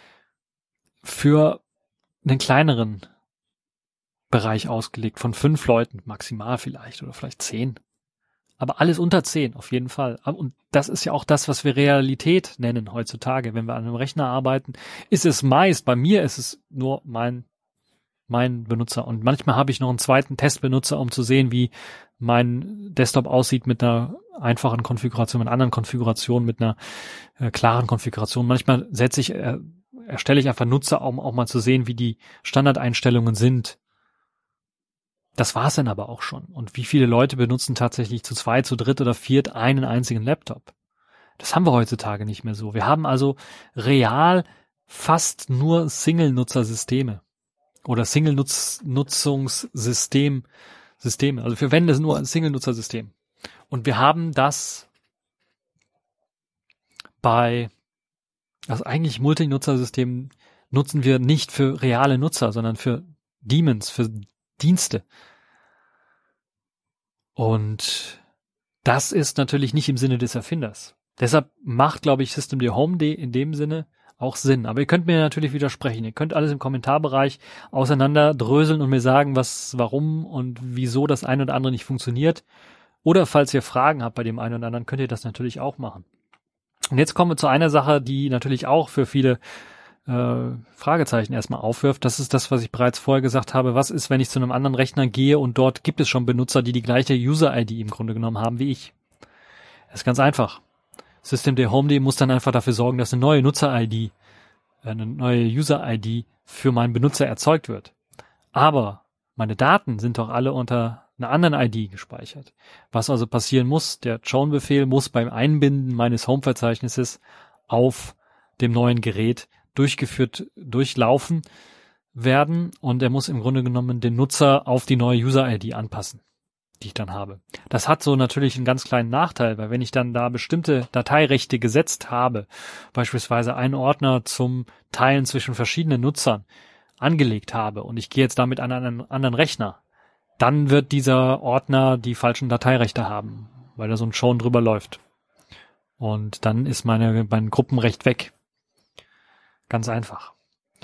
für einen kleineren Bereich ausgelegt, von 5 Leuten maximal vielleicht oder vielleicht 10. Aber alles unter 10 auf jeden Fall. Und das ist ja auch das, was wir Realität nennen heutzutage. Wenn wir an einem Rechner arbeiten, ist es meist, bei mir ist es nur mein Benutzer. Und manchmal habe ich noch einen zweiten Testbenutzer, um zu sehen, wie mein Desktop aussieht mit einer einfachen Konfiguration, mit einer anderen Konfiguration, mit einer klaren Konfiguration. Manchmal erstelle ich einfach Nutzer, um auch mal zu sehen, wie die Standardeinstellungen sind. Das war's dann aber auch schon. Und wie viele Leute benutzen tatsächlich zu 2, zu 3 oder 4 einen einzigen Laptop? Das haben wir heutzutage nicht mehr so. Wir haben also real fast nur Single-Nutzer-Systeme oder Single-Nutzungssysteme. Also für Wände ist nur ein Single-Nutzer-System. Und wir haben das also eigentlich Multinutzer-System nutzen wir nicht für reale Nutzer, sondern für Daemons, für Dienste. Und das ist natürlich nicht im Sinne des Erfinders. Deshalb macht, glaube ich, Systemd Homed in dem Sinne auch Sinn. Aber ihr könnt mir natürlich widersprechen. Ihr könnt alles im Kommentarbereich auseinanderdröseln und mir sagen, warum und wieso das eine oder andere nicht funktioniert. Oder falls ihr Fragen habt bei dem einen oder anderen, könnt ihr das natürlich auch machen. Und jetzt kommen wir zu einer Sache, die natürlich auch für viele Fragezeichen erstmal aufwirft. Das ist das, was ich bereits vorher gesagt habe. Was ist, wenn ich zu einem anderen Rechner gehe und dort gibt es schon Benutzer, die gleiche User-ID im Grunde genommen haben wie ich? Das ist ganz einfach. Systemd Homed muss dann einfach dafür sorgen, dass eine neue Nutzer-ID, eine neue User-ID für meinen Benutzer erzeugt wird. Aber meine Daten sind doch alle unter einer anderen ID gespeichert. Was also passieren muss, der Chown-Befehl muss beim Einbinden meines Home-Verzeichnisses auf dem neuen Gerät durchlaufen werden und er muss im Grunde genommen den Nutzer auf die neue User-ID anpassen, die ich dann habe. Das hat so natürlich einen ganz kleinen Nachteil, weil wenn ich dann da bestimmte Dateirechte gesetzt habe, beispielsweise einen Ordner zum Teilen zwischen verschiedenen Nutzern angelegt habe und ich gehe jetzt damit an einen anderen Rechner, dann wird dieser Ordner die falschen Dateirechte haben, weil da so ein Chown drüber läuft. Und dann ist mein Gruppenrecht weg. Ganz einfach.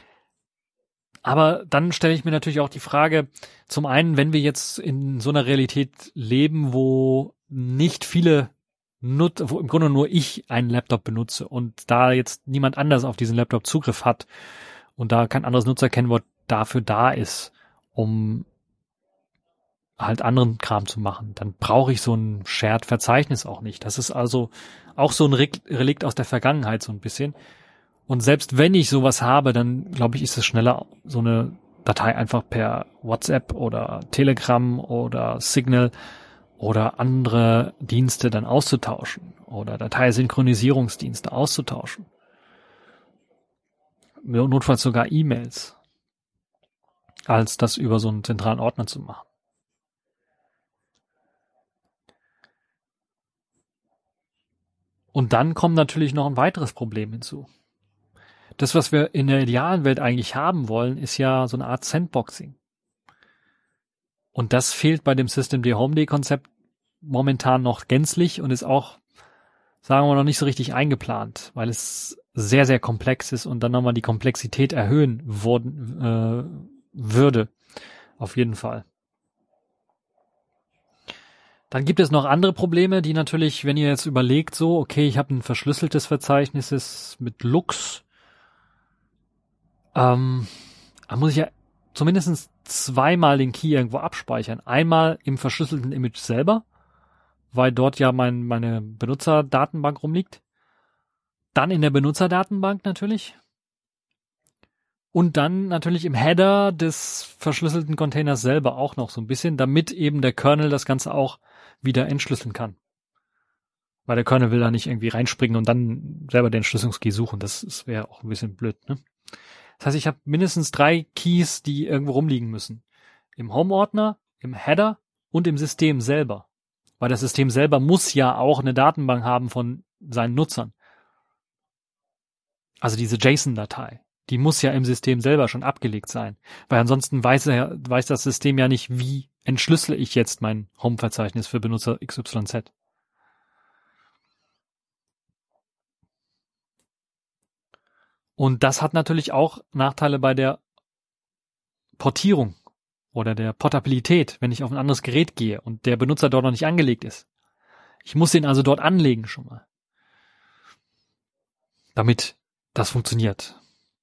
Aber dann stelle ich mir natürlich auch die Frage, zum einen, wenn wir jetzt in so einer Realität leben, wo nicht viele wo im Grunde nur ich einen Laptop benutze und da jetzt niemand anders auf diesen Laptop Zugriff hat und da kein anderes Nutzerkennwort dafür da ist, um halt anderen Kram zu machen, dann brauche ich so ein Shared-Verzeichnis auch nicht. Das ist also auch so ein Relikt aus der Vergangenheit so ein bisschen. Und selbst wenn ich sowas habe, dann glaube ich, ist es schneller, so eine Datei einfach per WhatsApp oder Telegram oder Signal oder andere Dienste dann auszutauschen oder Dateisynchronisierungsdienste auszutauschen. Notfalls sogar E-Mails, als das über so einen zentralen Ordner zu machen. Und dann kommt natürlich noch ein weiteres Problem hinzu. Das, was wir in der idealen Welt eigentlich haben wollen, ist ja so eine Art Sandboxing. Und das fehlt bei dem Systemd-Homd-Konzept momentan noch gänzlich und ist auch, sagen wir, noch nicht so richtig eingeplant, weil es sehr, sehr komplex ist und dann nochmal die Komplexität erhöhen würde. Auf jeden Fall. Dann gibt es noch andere Probleme, die natürlich, wenn ihr jetzt überlegt, so, okay, ich habe ein verschlüsseltes Verzeichnis mit Lux, da muss ich ja zumindest zweimal den Key irgendwo abspeichern. Einmal im verschlüsselten Image selber, weil dort ja meine Benutzerdatenbank rumliegt. Dann in der Benutzerdatenbank natürlich. Und dann natürlich im Header des verschlüsselten Containers selber auch noch so ein bisschen, damit eben der Kernel das Ganze auch wieder entschlüsseln kann. Weil der Kernel will da nicht irgendwie reinspringen und dann selber den Entschlüsselungskey suchen. Das wäre auch ein bisschen blöd, ne? Das heißt, ich habe mindestens 3 Keys, die irgendwo rumliegen müssen. Im Home-Ordner, im Header und im System selber. Weil das System selber muss ja auch eine Datenbank haben von seinen Nutzern. Also diese JSON-Datei, die muss ja im System selber schon abgelegt sein. Weil ansonsten weiß das System ja nicht, wie entschlüssele ich jetzt mein Home-Verzeichnis für Benutzer XYZ. Und das hat natürlich auch Nachteile bei der Portierung oder der Portabilität, wenn ich auf ein anderes Gerät gehe und der Benutzer dort noch nicht angelegt ist. Ich muss den also dort anlegen schon mal, damit das funktioniert.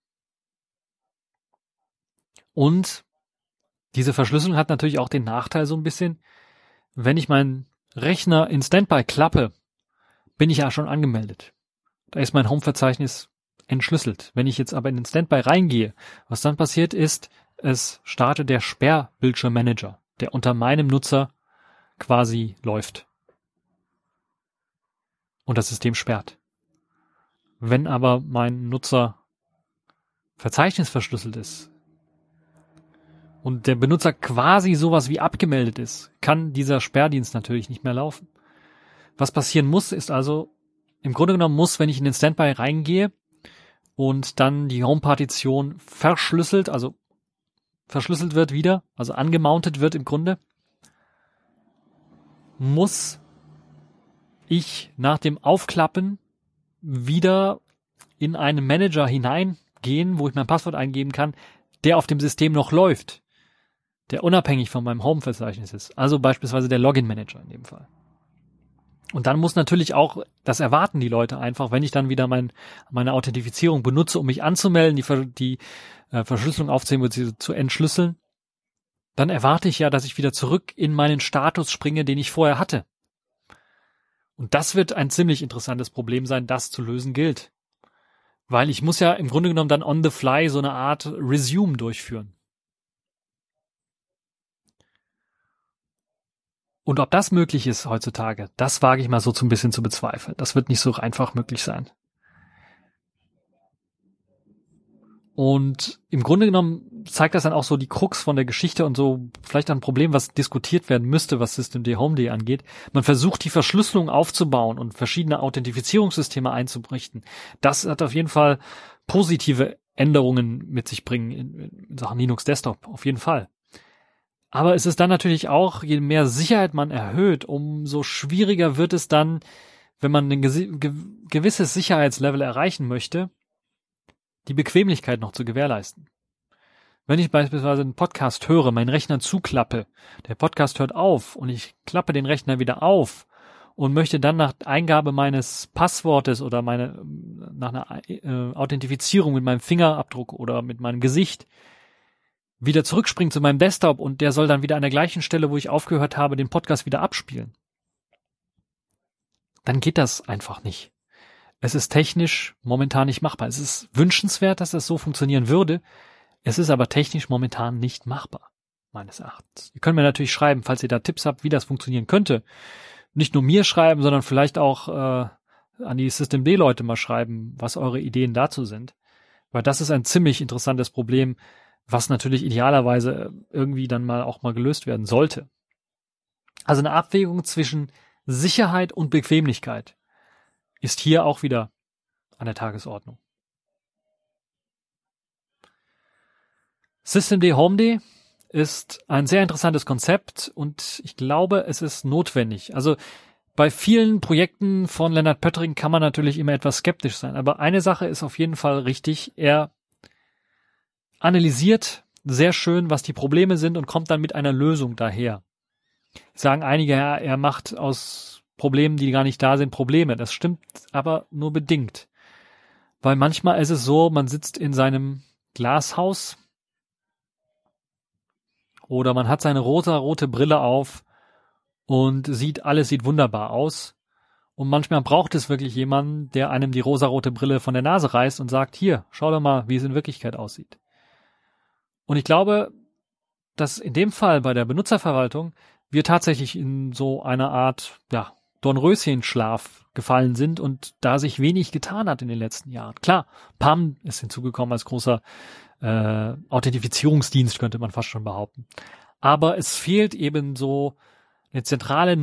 Und diese Verschlüsselung hat natürlich auch den Nachteil so ein bisschen, wenn ich meinen Rechner in Standby klappe, bin ich ja schon angemeldet. Da ist mein Home-Verzeichnis entschlüsselt. Wenn ich jetzt aber in den Standby reingehe, was dann passiert ist, es startet der Sperrbildschirmmanager, der unter meinem Nutzer quasi läuft. Und das System sperrt. Wenn aber mein Nutzer Verzeichnis verschlüsselt ist und der Benutzer quasi sowas wie abgemeldet ist, kann dieser Sperrdienst natürlich nicht mehr laufen. Was passieren muss, ist also, im Grunde genommen muss, wenn ich in den Standby reingehe und dann die Home-Partition verschlüsselt, also verschlüsselt wird wieder, also angemountet wird im Grunde, muss ich nach dem Aufklappen wieder in einen Manager hineingehen, wo ich mein Passwort eingeben kann, der auf dem System noch läuft, der unabhängig von meinem Home-Verzeichnis ist. Also beispielsweise der Login-Manager in dem Fall. Und dann muss natürlich auch, das erwarten die Leute einfach, wenn ich dann wieder meine Authentifizierung benutze, um mich anzumelden, die Verschlüsselung aufzunehmen, zu entschlüsseln, dann erwarte ich ja, dass ich wieder zurück in meinen Status springe, den ich vorher hatte. Und das wird ein ziemlich interessantes Problem sein, das zu lösen gilt. Weil ich muss ja im Grunde genommen dann on the fly so eine Art Resume durchführen. Und ob das möglich ist heutzutage, das wage ich mal so ein bisschen zu bezweifeln. Das wird nicht so einfach möglich sein. Und im Grunde genommen zeigt das dann auch so die Krux von der Geschichte und so vielleicht ein Problem, was diskutiert werden müsste, was Systemd-Homd angeht. Man versucht, die Verschlüsselung aufzubauen und verschiedene Authentifizierungssysteme einzurichten. Das hat auf jeden Fall positive Änderungen mit sich bringen in Sachen Linux Desktop, auf jeden Fall. Aber es ist dann natürlich auch, je mehr Sicherheit man erhöht, umso schwieriger wird es dann, wenn man ein gewisses Sicherheitslevel erreichen möchte, die Bequemlichkeit noch zu gewährleisten. Wenn ich beispielsweise einen Podcast höre, meinen Rechner zuklappe, der Podcast hört auf und ich klappe den Rechner wieder auf und möchte dann nach Eingabe meines Passwortes oder nach einer Authentifizierung mit meinem Fingerabdruck oder mit meinem Gesicht wieder zurückspringen zu meinem Desktop und der soll dann wieder an der gleichen Stelle, wo ich aufgehört habe, den Podcast wieder abspielen. Dann geht das einfach nicht. Es ist technisch momentan nicht machbar. Es ist wünschenswert, dass das so funktionieren würde. Es ist aber technisch momentan nicht machbar, meines Erachtens. Ihr könnt mir natürlich schreiben, falls ihr da Tipps habt, wie das funktionieren könnte. Nicht nur mir schreiben, sondern vielleicht auch an die Systemd-Leute mal schreiben, was eure Ideen dazu sind. Weil das ist ein ziemlich interessantes Problem, was natürlich idealerweise irgendwie dann auch mal gelöst werden sollte. Also eine Abwägung zwischen Sicherheit und Bequemlichkeit ist hier auch wieder an der Tagesordnung. Systemd Homd ist ein sehr interessantes Konzept und ich glaube, es ist notwendig. Also bei vielen Projekten von Lennart Pöttering kann man natürlich immer etwas skeptisch sein, aber eine Sache ist auf jeden Fall richtig. Er analysiert sehr schön, was die Probleme sind und kommt dann mit einer Lösung daher. Sagen einige, ja, er macht aus Problemen, die gar nicht da sind, Probleme. Das stimmt aber nur bedingt. Weil manchmal ist es so, man sitzt in seinem Glashaus oder man hat seine rote Brille auf und alles sieht wunderbar aus. Und manchmal braucht es wirklich jemanden, der einem die rosarote Brille von der Nase reißt und sagt, hier, schau doch mal, wie es in Wirklichkeit aussieht. Und ich glaube, dass in dem Fall bei der Benutzerverwaltung wir tatsächlich in so einer Art, Dornröschenschlaf gefallen sind und da sich wenig getan hat in den letzten Jahren. Klar, PAM ist hinzugekommen als großer Authentifizierungsdienst, könnte man fast schon behaupten. Aber es fehlt eben so eine zentrale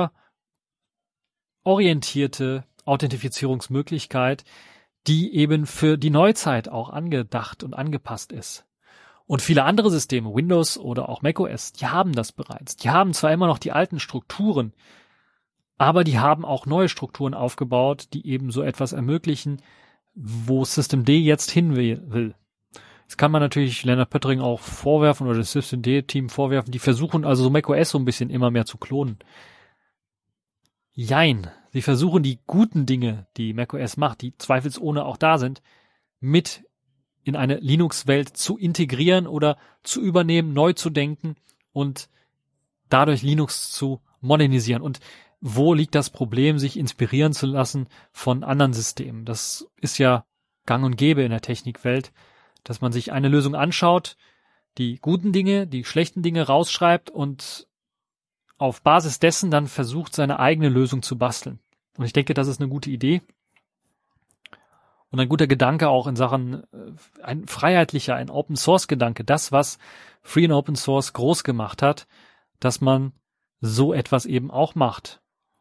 nutzerorientierte Authentifizierungsmöglichkeit, die eben für die Neuzeit auch angedacht und angepasst ist. Und viele andere Systeme, Windows oder auch macOS, die haben das bereits. Die haben zwar immer noch die alten Strukturen, aber die haben auch neue Strukturen aufgebaut, die eben so etwas ermöglichen, wo Systemd jetzt hin will. Jetzt kann man natürlich Lennart Pöttering auch vorwerfen oder das Systemd-Team vorwerfen, die versuchen also so macOS so ein bisschen immer mehr zu klonen. Jein, sie versuchen die guten Dinge, die macOS macht, die zweifelsohne auch da sind, mit in eine Linux-Welt zu integrieren oder zu übernehmen, neu zu denken und dadurch Linux zu modernisieren. Und wo liegt das Problem, sich inspirieren zu lassen von anderen Systemen? Das ist ja gang und gäbe in der Technikwelt, dass man sich eine Lösung anschaut, die guten Dinge, die schlechten Dinge rausschreibt und auf Basis dessen dann versucht, seine eigene Lösung zu basteln. Und ich denke, das ist eine gute Idee. Und ein guter Gedanke auch in Sachen ein freiheitlicher, ein Open-Source-Gedanke, das, was Free and Open Source groß gemacht hat, dass man so etwas eben auch macht.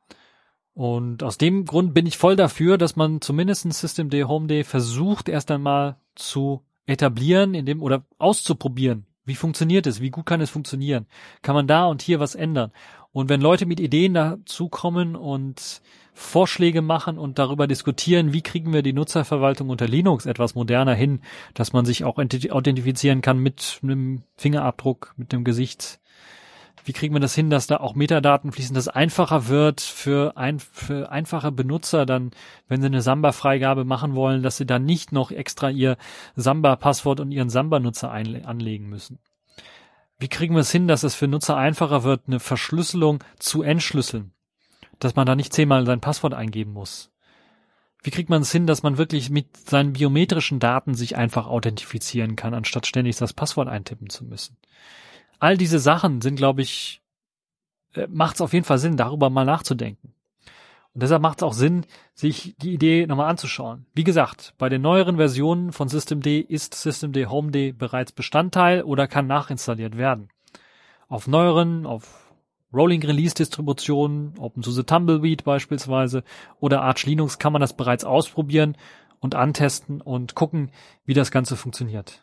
Und aus dem Grund bin ich voll dafür, dass man zumindest ein Systemd Homd versucht, erst einmal zu etablieren, oder auszuprobieren. Wie funktioniert es? Wie gut kann es funktionieren? Kann man da und hier was ändern? Und wenn Leute mit Ideen dazukommen und Vorschläge machen und darüber diskutieren, wie kriegen wir die Nutzerverwaltung unter Linux etwas moderner hin, dass man sich auch authentifizieren kann mit einem Fingerabdruck, mit dem Gesicht. Wie kriegen wir das hin, dass da auch Metadaten fließen, dass es einfacher wird für einfache Benutzer dann, wenn sie eine Samba-Freigabe machen wollen, dass sie dann nicht noch extra ihr Samba-Passwort und ihren Samba-Nutzer anlegen müssen. Wie kriegen wir es hin, dass es für Nutzer einfacher wird, eine Verschlüsselung zu entschlüsseln? Dass man da nicht 10-mal sein Passwort eingeben muss. Wie kriegt man es hin, dass man wirklich mit seinen biometrischen Daten sich einfach authentifizieren kann, anstatt ständig das Passwort eintippen zu müssen? All diese Sachen sind, glaube ich, macht es auf jeden Fall Sinn, darüber mal nachzudenken. Und deshalb macht es auch Sinn, sich die Idee nochmal anzuschauen. Wie gesagt, bei den neueren Versionen von Systemd ist Systemd Homd bereits Bestandteil oder kann nachinstalliert werden. Auf neueren, auf Rolling Release Distributionen, OpenSUSE Tumbleweed beispielsweise oder Arch Linux kann man das bereits ausprobieren und antesten und gucken, wie das Ganze funktioniert.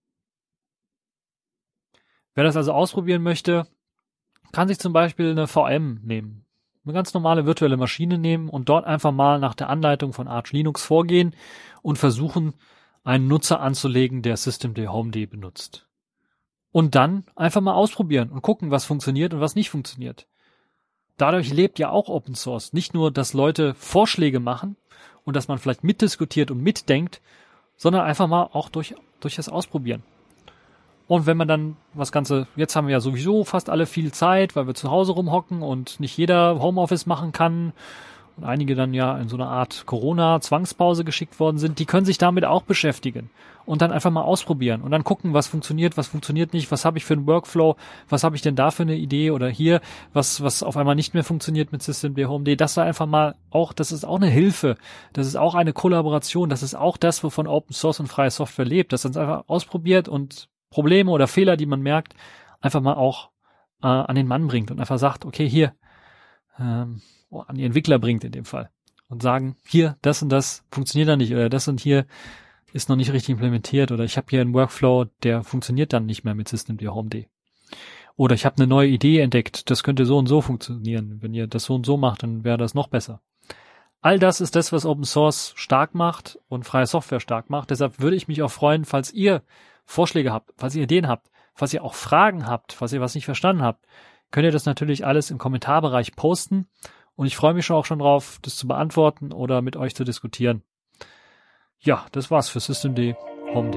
Wer das also ausprobieren möchte, kann sich zum Beispiel eine VM nehmen. Eine ganz normale virtuelle Maschine nehmen und dort einfach mal nach der Anleitung von Arch Linux vorgehen und versuchen, einen Nutzer anzulegen, der Systemd Homd benutzt. Und dann einfach mal ausprobieren und gucken, was funktioniert und was nicht funktioniert. Dadurch lebt ja auch Open Source. Nicht nur, dass Leute Vorschläge machen und dass man vielleicht mitdiskutiert und mitdenkt, sondern einfach mal auch durch das Ausprobieren. Und wenn man dann jetzt haben wir ja sowieso fast alle viel Zeit, weil wir zu Hause rumhocken und nicht jeder Homeoffice machen kann und einige dann ja in so eine Art Corona-Zwangspause geschickt worden sind, die können sich damit auch beschäftigen und dann einfach mal ausprobieren und dann gucken, was funktioniert nicht, was habe ich für einen Workflow, was habe ich denn da für eine Idee oder hier, was auf einmal nicht mehr funktioniert mit Systemd Homd. Das war einfach mal auch, das ist auch eine Hilfe, das ist auch eine Kollaboration, das ist auch das, wovon Open Source und freie Software lebt, dass man es einfach ausprobiert und Probleme oder Fehler, die man merkt, einfach mal auch an den Mann bringt und einfach sagt, okay, hier, an die Entwickler bringt in dem Fall und sagen, hier, das und das funktioniert da nicht oder das und hier ist noch nicht richtig implementiert oder ich habe hier einen Workflow, der funktioniert dann nicht mehr mit Systemd Homd. Oder ich habe eine neue Idee entdeckt, das könnte so und so funktionieren. Wenn ihr das so und so macht, dann wäre das noch besser. All das ist das, was Open Source stark macht und freie Software stark macht. Deshalb würde ich mich auch freuen, falls ihr Vorschläge habt, falls ihr Ideen habt, falls ihr auch Fragen habt, falls ihr was nicht verstanden habt, könnt ihr das natürlich alles im Kommentarbereich posten. Und ich freue mich auch schon drauf, das zu beantworten oder mit euch zu diskutieren. Ja, das war's für Systemd Homd.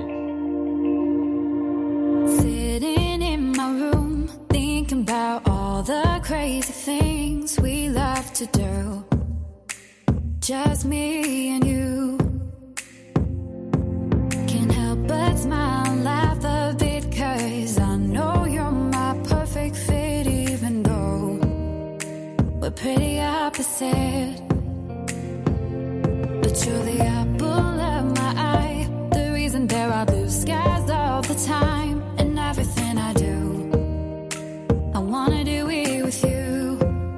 Sitting in my room, thinking about all the crazy things we love to do. Just me and you. Can't help but smile and laugh a bit, 'cause I know you're my perfect fit, even though we're pretty opposite. But you're the apple of my eye, the reason there are blue skies all the time. And everything I do, I wanna do it with you.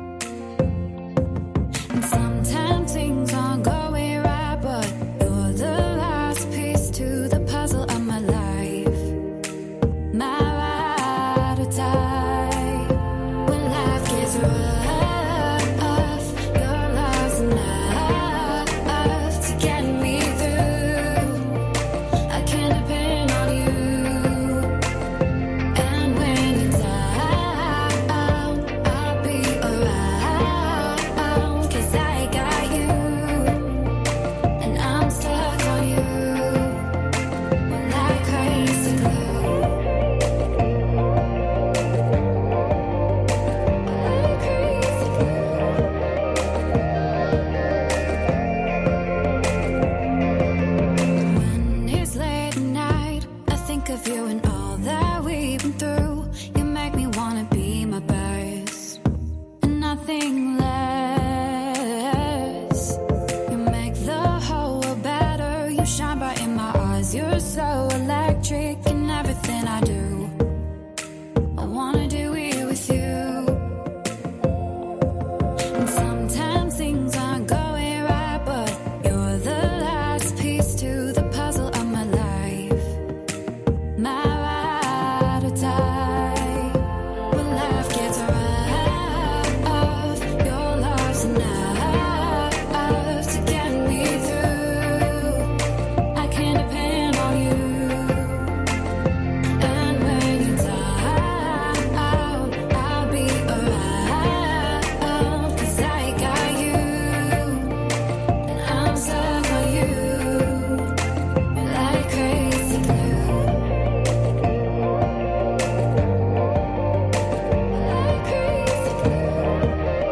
And sometimes things aren't going right, but you're the last piece to the puzzle of my life. My ride or die. When life gets rough, your love's enough to get me through. I can depend on you. And when you're down, I'll be around, 'cause I got you. And I'm stuck on you. We're like crazy glue. Like crazy glue. When it's late at night, I think of you and all that we've been through. You make me wanna be my best and nothing less. You make the whole world better. You shine bright in my eyes. You're so electric in everything I do. I wanna do it with you. And sometimes things aren't going right, but you're the last piece to the puzzle of my life. My ride or die. When life gets rough, your love's enough to get me through. I can depend on you. And when you're down, I'll be around, 'cause I got you. And I'm stuck on you. Like crazy glue. Like crazy glue.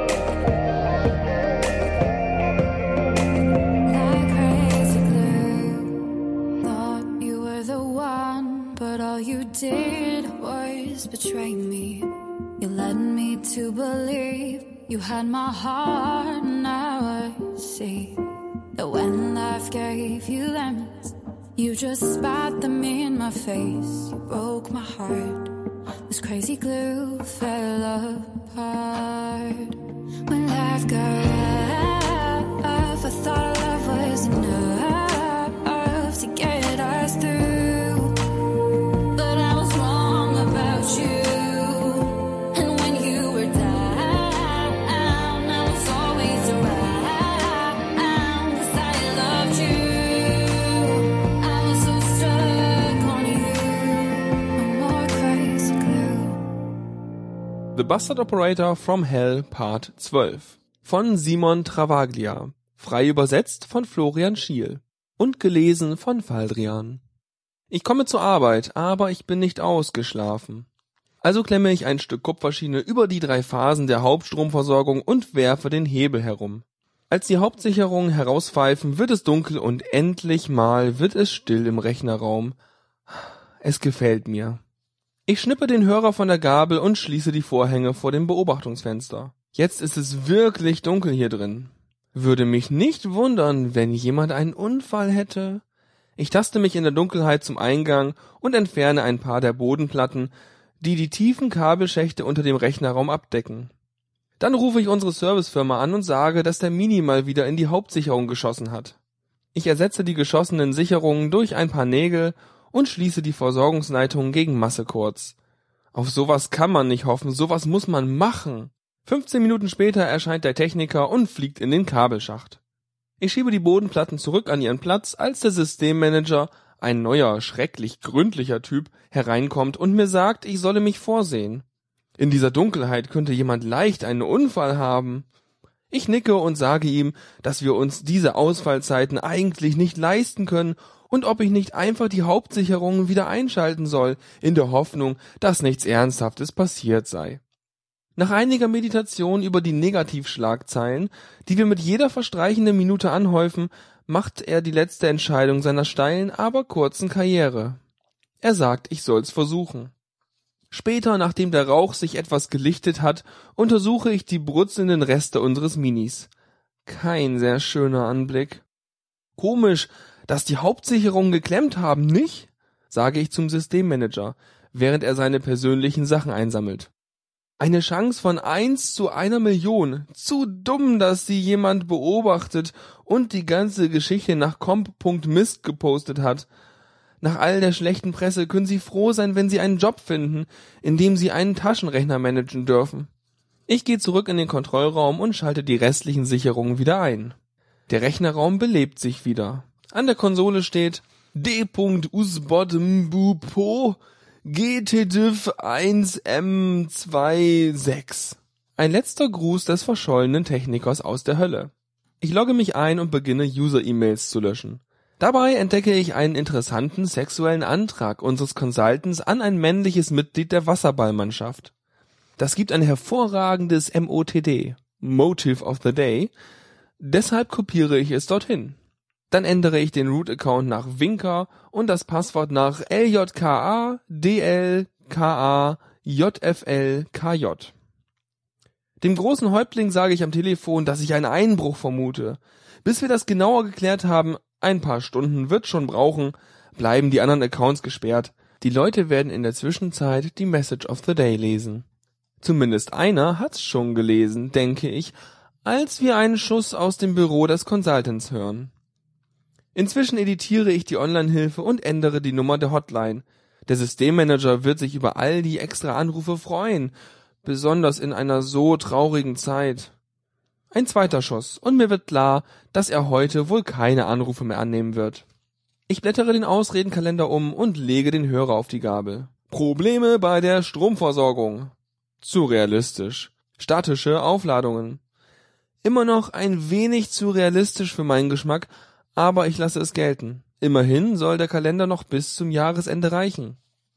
Like crazy glue. Thought you were the one, but all you did was betray me. You led me to believe you had my heart. Now I see that when life gave you lemons, you just spat them in my face. You broke my heart. This crazy glue fell apart. When life got rough, I thought our love was enough to get us through. But I was wrong about you. And when you were down, I was always around, 'cause I loved you. I was so stuck on you. No more crazy glue. The Bastard Operator from Hell Part 12 von Simon Travaglia, frei übersetzt von Florian Schiel und gelesen von Faldrian. Ich komme zur Arbeit, aber ich bin nicht ausgeschlafen. Also klemme ich ein Stück Kupferschiene über die 3 Phasen der Hauptstromversorgung und werfe den Hebel herum. Als die Hauptsicherungen herauspfeifen, wird es dunkel und endlich mal wird es still im Rechnerraum. Es gefällt mir. Ich schnippe den Hörer von der Gabel und schließe die Vorhänge vor dem Beobachtungsfenster. Jetzt ist es wirklich dunkel hier drin. Würde mich nicht wundern, wenn jemand einen Unfall hätte. Ich taste mich in der Dunkelheit zum Eingang und entferne ein paar der Bodenplatten, die die tiefen Kabelschächte unter dem Rechnerraum abdecken. Dann rufe ich unsere Servicefirma an und sage, dass der Mini mal wieder in die Hauptsicherung geschossen hat. Ich ersetze die geschossenen Sicherungen durch ein paar Nägel und schließe die Versorgungsleitung gegen Masse kurz. Auf sowas kann man nicht hoffen, sowas muss man machen. 15 Minuten später erscheint der Techniker und fliegt in den Kabelschacht. Ich schiebe die Bodenplatten zurück an ihren Platz, als der Systemmanager, ein neuer, schrecklich gründlicher Typ, hereinkommt und mir sagt, ich solle mich vorsehen. In dieser Dunkelheit könnte jemand leicht einen Unfall haben. Ich nicke und sage ihm, dass wir uns diese Ausfallzeiten eigentlich nicht leisten können und ob ich nicht einfach die Hauptsicherungen wieder einschalten soll, in der Hoffnung, dass nichts Ernsthaftes passiert sei. Nach einiger Meditation über die Negativschlagzeilen, die wir mit jeder verstreichenden Minute anhäufen, macht er die letzte Entscheidung seiner steilen, aber kurzen Karriere. Er sagt, ich soll's versuchen. Später, nachdem der Rauch sich etwas gelichtet hat, untersuche ich die brutzelnden Reste unseres Minis. Kein sehr schöner Anblick. Komisch, dass die Hauptsicherungen geklemmt haben, nicht? Sage ich zum Systemmanager, während er seine persönlichen Sachen einsammelt. Eine Chance von 1 zu 1 Million. Zu dumm, dass sie jemand beobachtet und die ganze Geschichte nach comp.mist gepostet hat. Nach all der schlechten Presse können Sie froh sein, wenn Sie einen Job finden, in dem Sie einen Taschenrechner managen dürfen. Ich gehe zurück in den Kontrollraum und schalte die restlichen Sicherungen wieder ein. Der Rechnerraum belebt sich wieder. An der Konsole steht d.usbotmbupo GTDIF 1M26. Ein letzter Gruß des verschollenen Technikers aus der Hölle. Ich logge mich ein und beginne User-E-Mails zu löschen. Dabei entdecke ich einen interessanten sexuellen Antrag unseres Consultants an ein männliches Mitglied der Wasserballmannschaft. Das gibt ein hervorragendes MOTD, Motive of the Day, deshalb kopiere ich es dorthin. Dann ändere ich den Root-Account nach Winker und das Passwort nach LJKA-DLKA-JFLKJ. Dem großen Häuptling sage ich am Telefon, dass ich einen Einbruch vermute. Bis wir das genauer geklärt haben, ein paar Stunden wird schon brauchen, bleiben die anderen Accounts gesperrt. Die Leute werden in der Zwischenzeit die Message of the Day lesen. Zumindest einer hat's schon gelesen, denke ich, als wir einen Schuss aus dem Büro des Consultants hören. Inzwischen editiere ich die Online-Hilfe und ändere die Nummer der Hotline. Der Systemmanager wird sich über all die extra Anrufe freuen, besonders in einer so traurigen Zeit. Ein zweiter Schuss und mir wird klar, dass er heute wohl keine Anrufe mehr annehmen wird. Ich blättere den Ausredenkalender um und lege den Hörer auf die Gabel. Probleme bei der Stromversorgung. Zu realistisch. Statische Aufladungen. Immer noch ein wenig zu realistisch für meinen Geschmack, aber ich lasse es gelten. Immerhin soll der Kalender noch bis zum Jahresende reichen.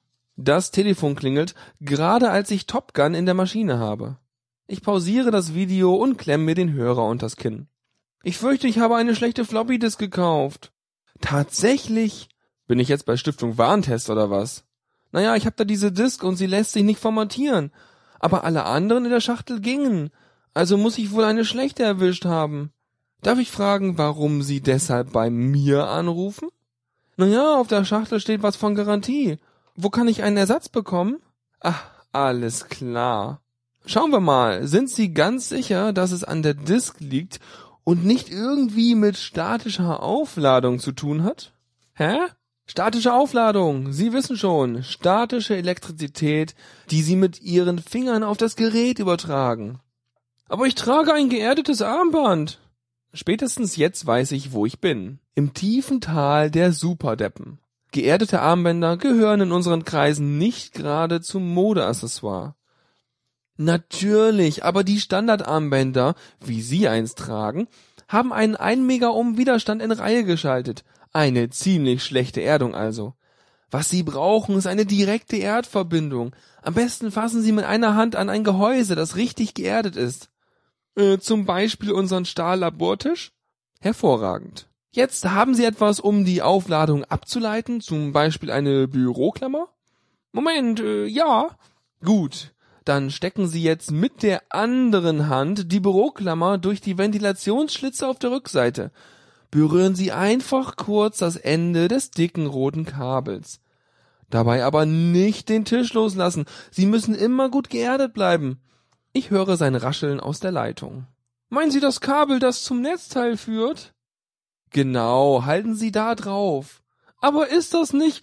Das Telefon klingelt, gerade als ich Top Gun in der Maschine habe. Ich pausiere das Video und klemme mir den Hörer unters Kinn. Ich fürchte, ich habe eine schlechte Floppy-Disk gekauft. Tatsächlich? Bin ich jetzt bei Stiftung Warentest oder was? Naja, ich habe da diese Disk und sie lässt sich nicht formatieren. Aber alle anderen in der Schachtel gingen. Also muss ich wohl eine schlechte erwischt haben. Darf ich fragen, warum Sie deshalb bei mir anrufen? Naja, auf der Schachtel steht was von Garantie. Wo kann ich einen Ersatz bekommen? Ach, alles klar. Schauen wir mal, sind Sie ganz sicher, dass es an der Disk liegt und nicht irgendwie mit statischer Aufladung zu tun hat? Hä? Statische Aufladung, Sie wissen schon, statische Elektrizität, die Sie mit Ihren Fingern auf das Gerät übertragen. Aber ich trage ein geerdetes Armband. Spätestens jetzt weiß ich, wo ich bin. Im tiefen Tal der Superdeppen. Geerdete Armbänder gehören in unseren Kreisen nicht gerade zum Modeaccessoire. Natürlich, aber die Standardarmbänder, wie Sie eins tragen, haben einen 1 Megaohm Widerstand in Reihe geschaltet. Eine ziemlich schlechte Erdung also. Was Sie brauchen, ist eine direkte Erdverbindung. Am besten fassen Sie mit einer Hand an ein Gehäuse, das richtig geerdet ist. Zum Beispiel unseren Stahllabortisch? Hervorragend. Jetzt haben Sie etwas, um die Aufladung abzuleiten, zum Beispiel eine Büroklammer? Moment, ja. Gut, dann stecken Sie jetzt mit der anderen Hand die Büroklammer durch die Ventilationsschlitze auf der Rückseite. Berühren Sie einfach kurz das Ende des dicken roten Kabels. Dabei aber nicht den Tisch loslassen. Sie müssen immer gut geerdet bleiben. Ich höre sein Rascheln aus der Leitung. Meinen Sie das Kabel, das zum Netzteil führt? Genau, halten Sie da drauf. Aber ist das nicht...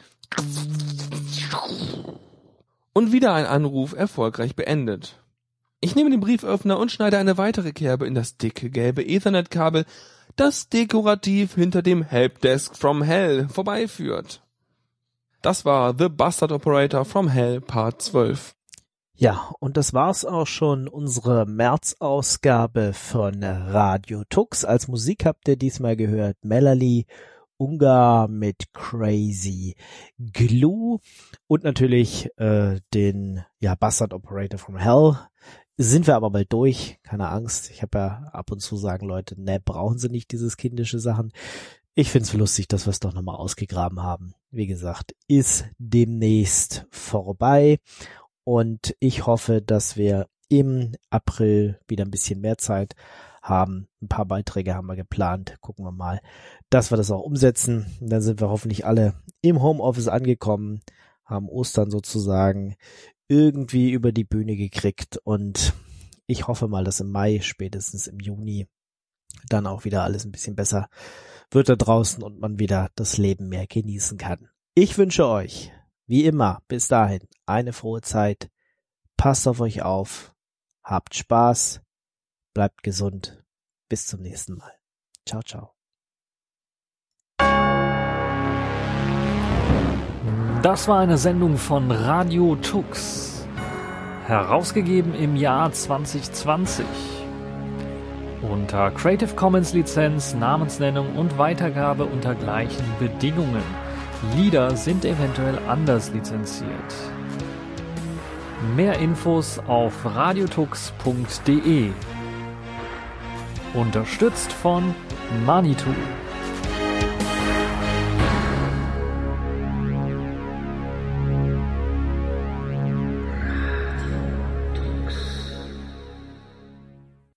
Und wieder ein Anruf erfolgreich beendet. Ich nehme den Brieföffner und schneide eine weitere Kerbe in das dicke gelbe Ethernet-Kabel, das dekorativ hinter dem Helpdesk from Hell vorbeiführt. Das war The Bastard Operator from Hell Part 12. Ja, und das war's auch schon, unsere März-Ausgabe von Radio Tux. Als Musik habt ihr diesmal gehört Melanie Ungar mit Crazy Glue und natürlich den Bastard Operator from Hell. Sind wir aber bald durch, keine Angst. Ich habe ja ab und zu sagen Leute, ne, brauchen sie nicht dieses kindische Sachen. Ich find's lustig, dass wir es doch nochmal ausgegraben haben. Wie gesagt, ist demnächst vorbei. Und ich hoffe, dass wir im April wieder ein bisschen mehr Zeit haben. Ein paar Beiträge haben wir geplant. Gucken wir mal, dass wir das auch umsetzen. Dann sind wir hoffentlich alle im Homeoffice angekommen, haben Ostern sozusagen irgendwie über die Bühne gekriegt. Und ich hoffe mal, dass im Mai, spätestens im Juni, dann auch wieder alles ein bisschen besser wird da draußen und man wieder das Leben mehr genießen kann. Ich wünsche euch, wie immer, bis dahin eine frohe Zeit. Passt auf euch auf. Habt Spaß. Bleibt gesund. Bis zum nächsten Mal. Ciao, ciao. Das war eine Sendung von Radio Tux. Herausgegeben im Jahr 2020. Unter Creative Commons Lizenz, Namensnennung und Weitergabe unter gleichen Bedingungen. Lieder sind eventuell anders lizenziert. Mehr Infos auf radiotux.de. Unterstützt von Manitou.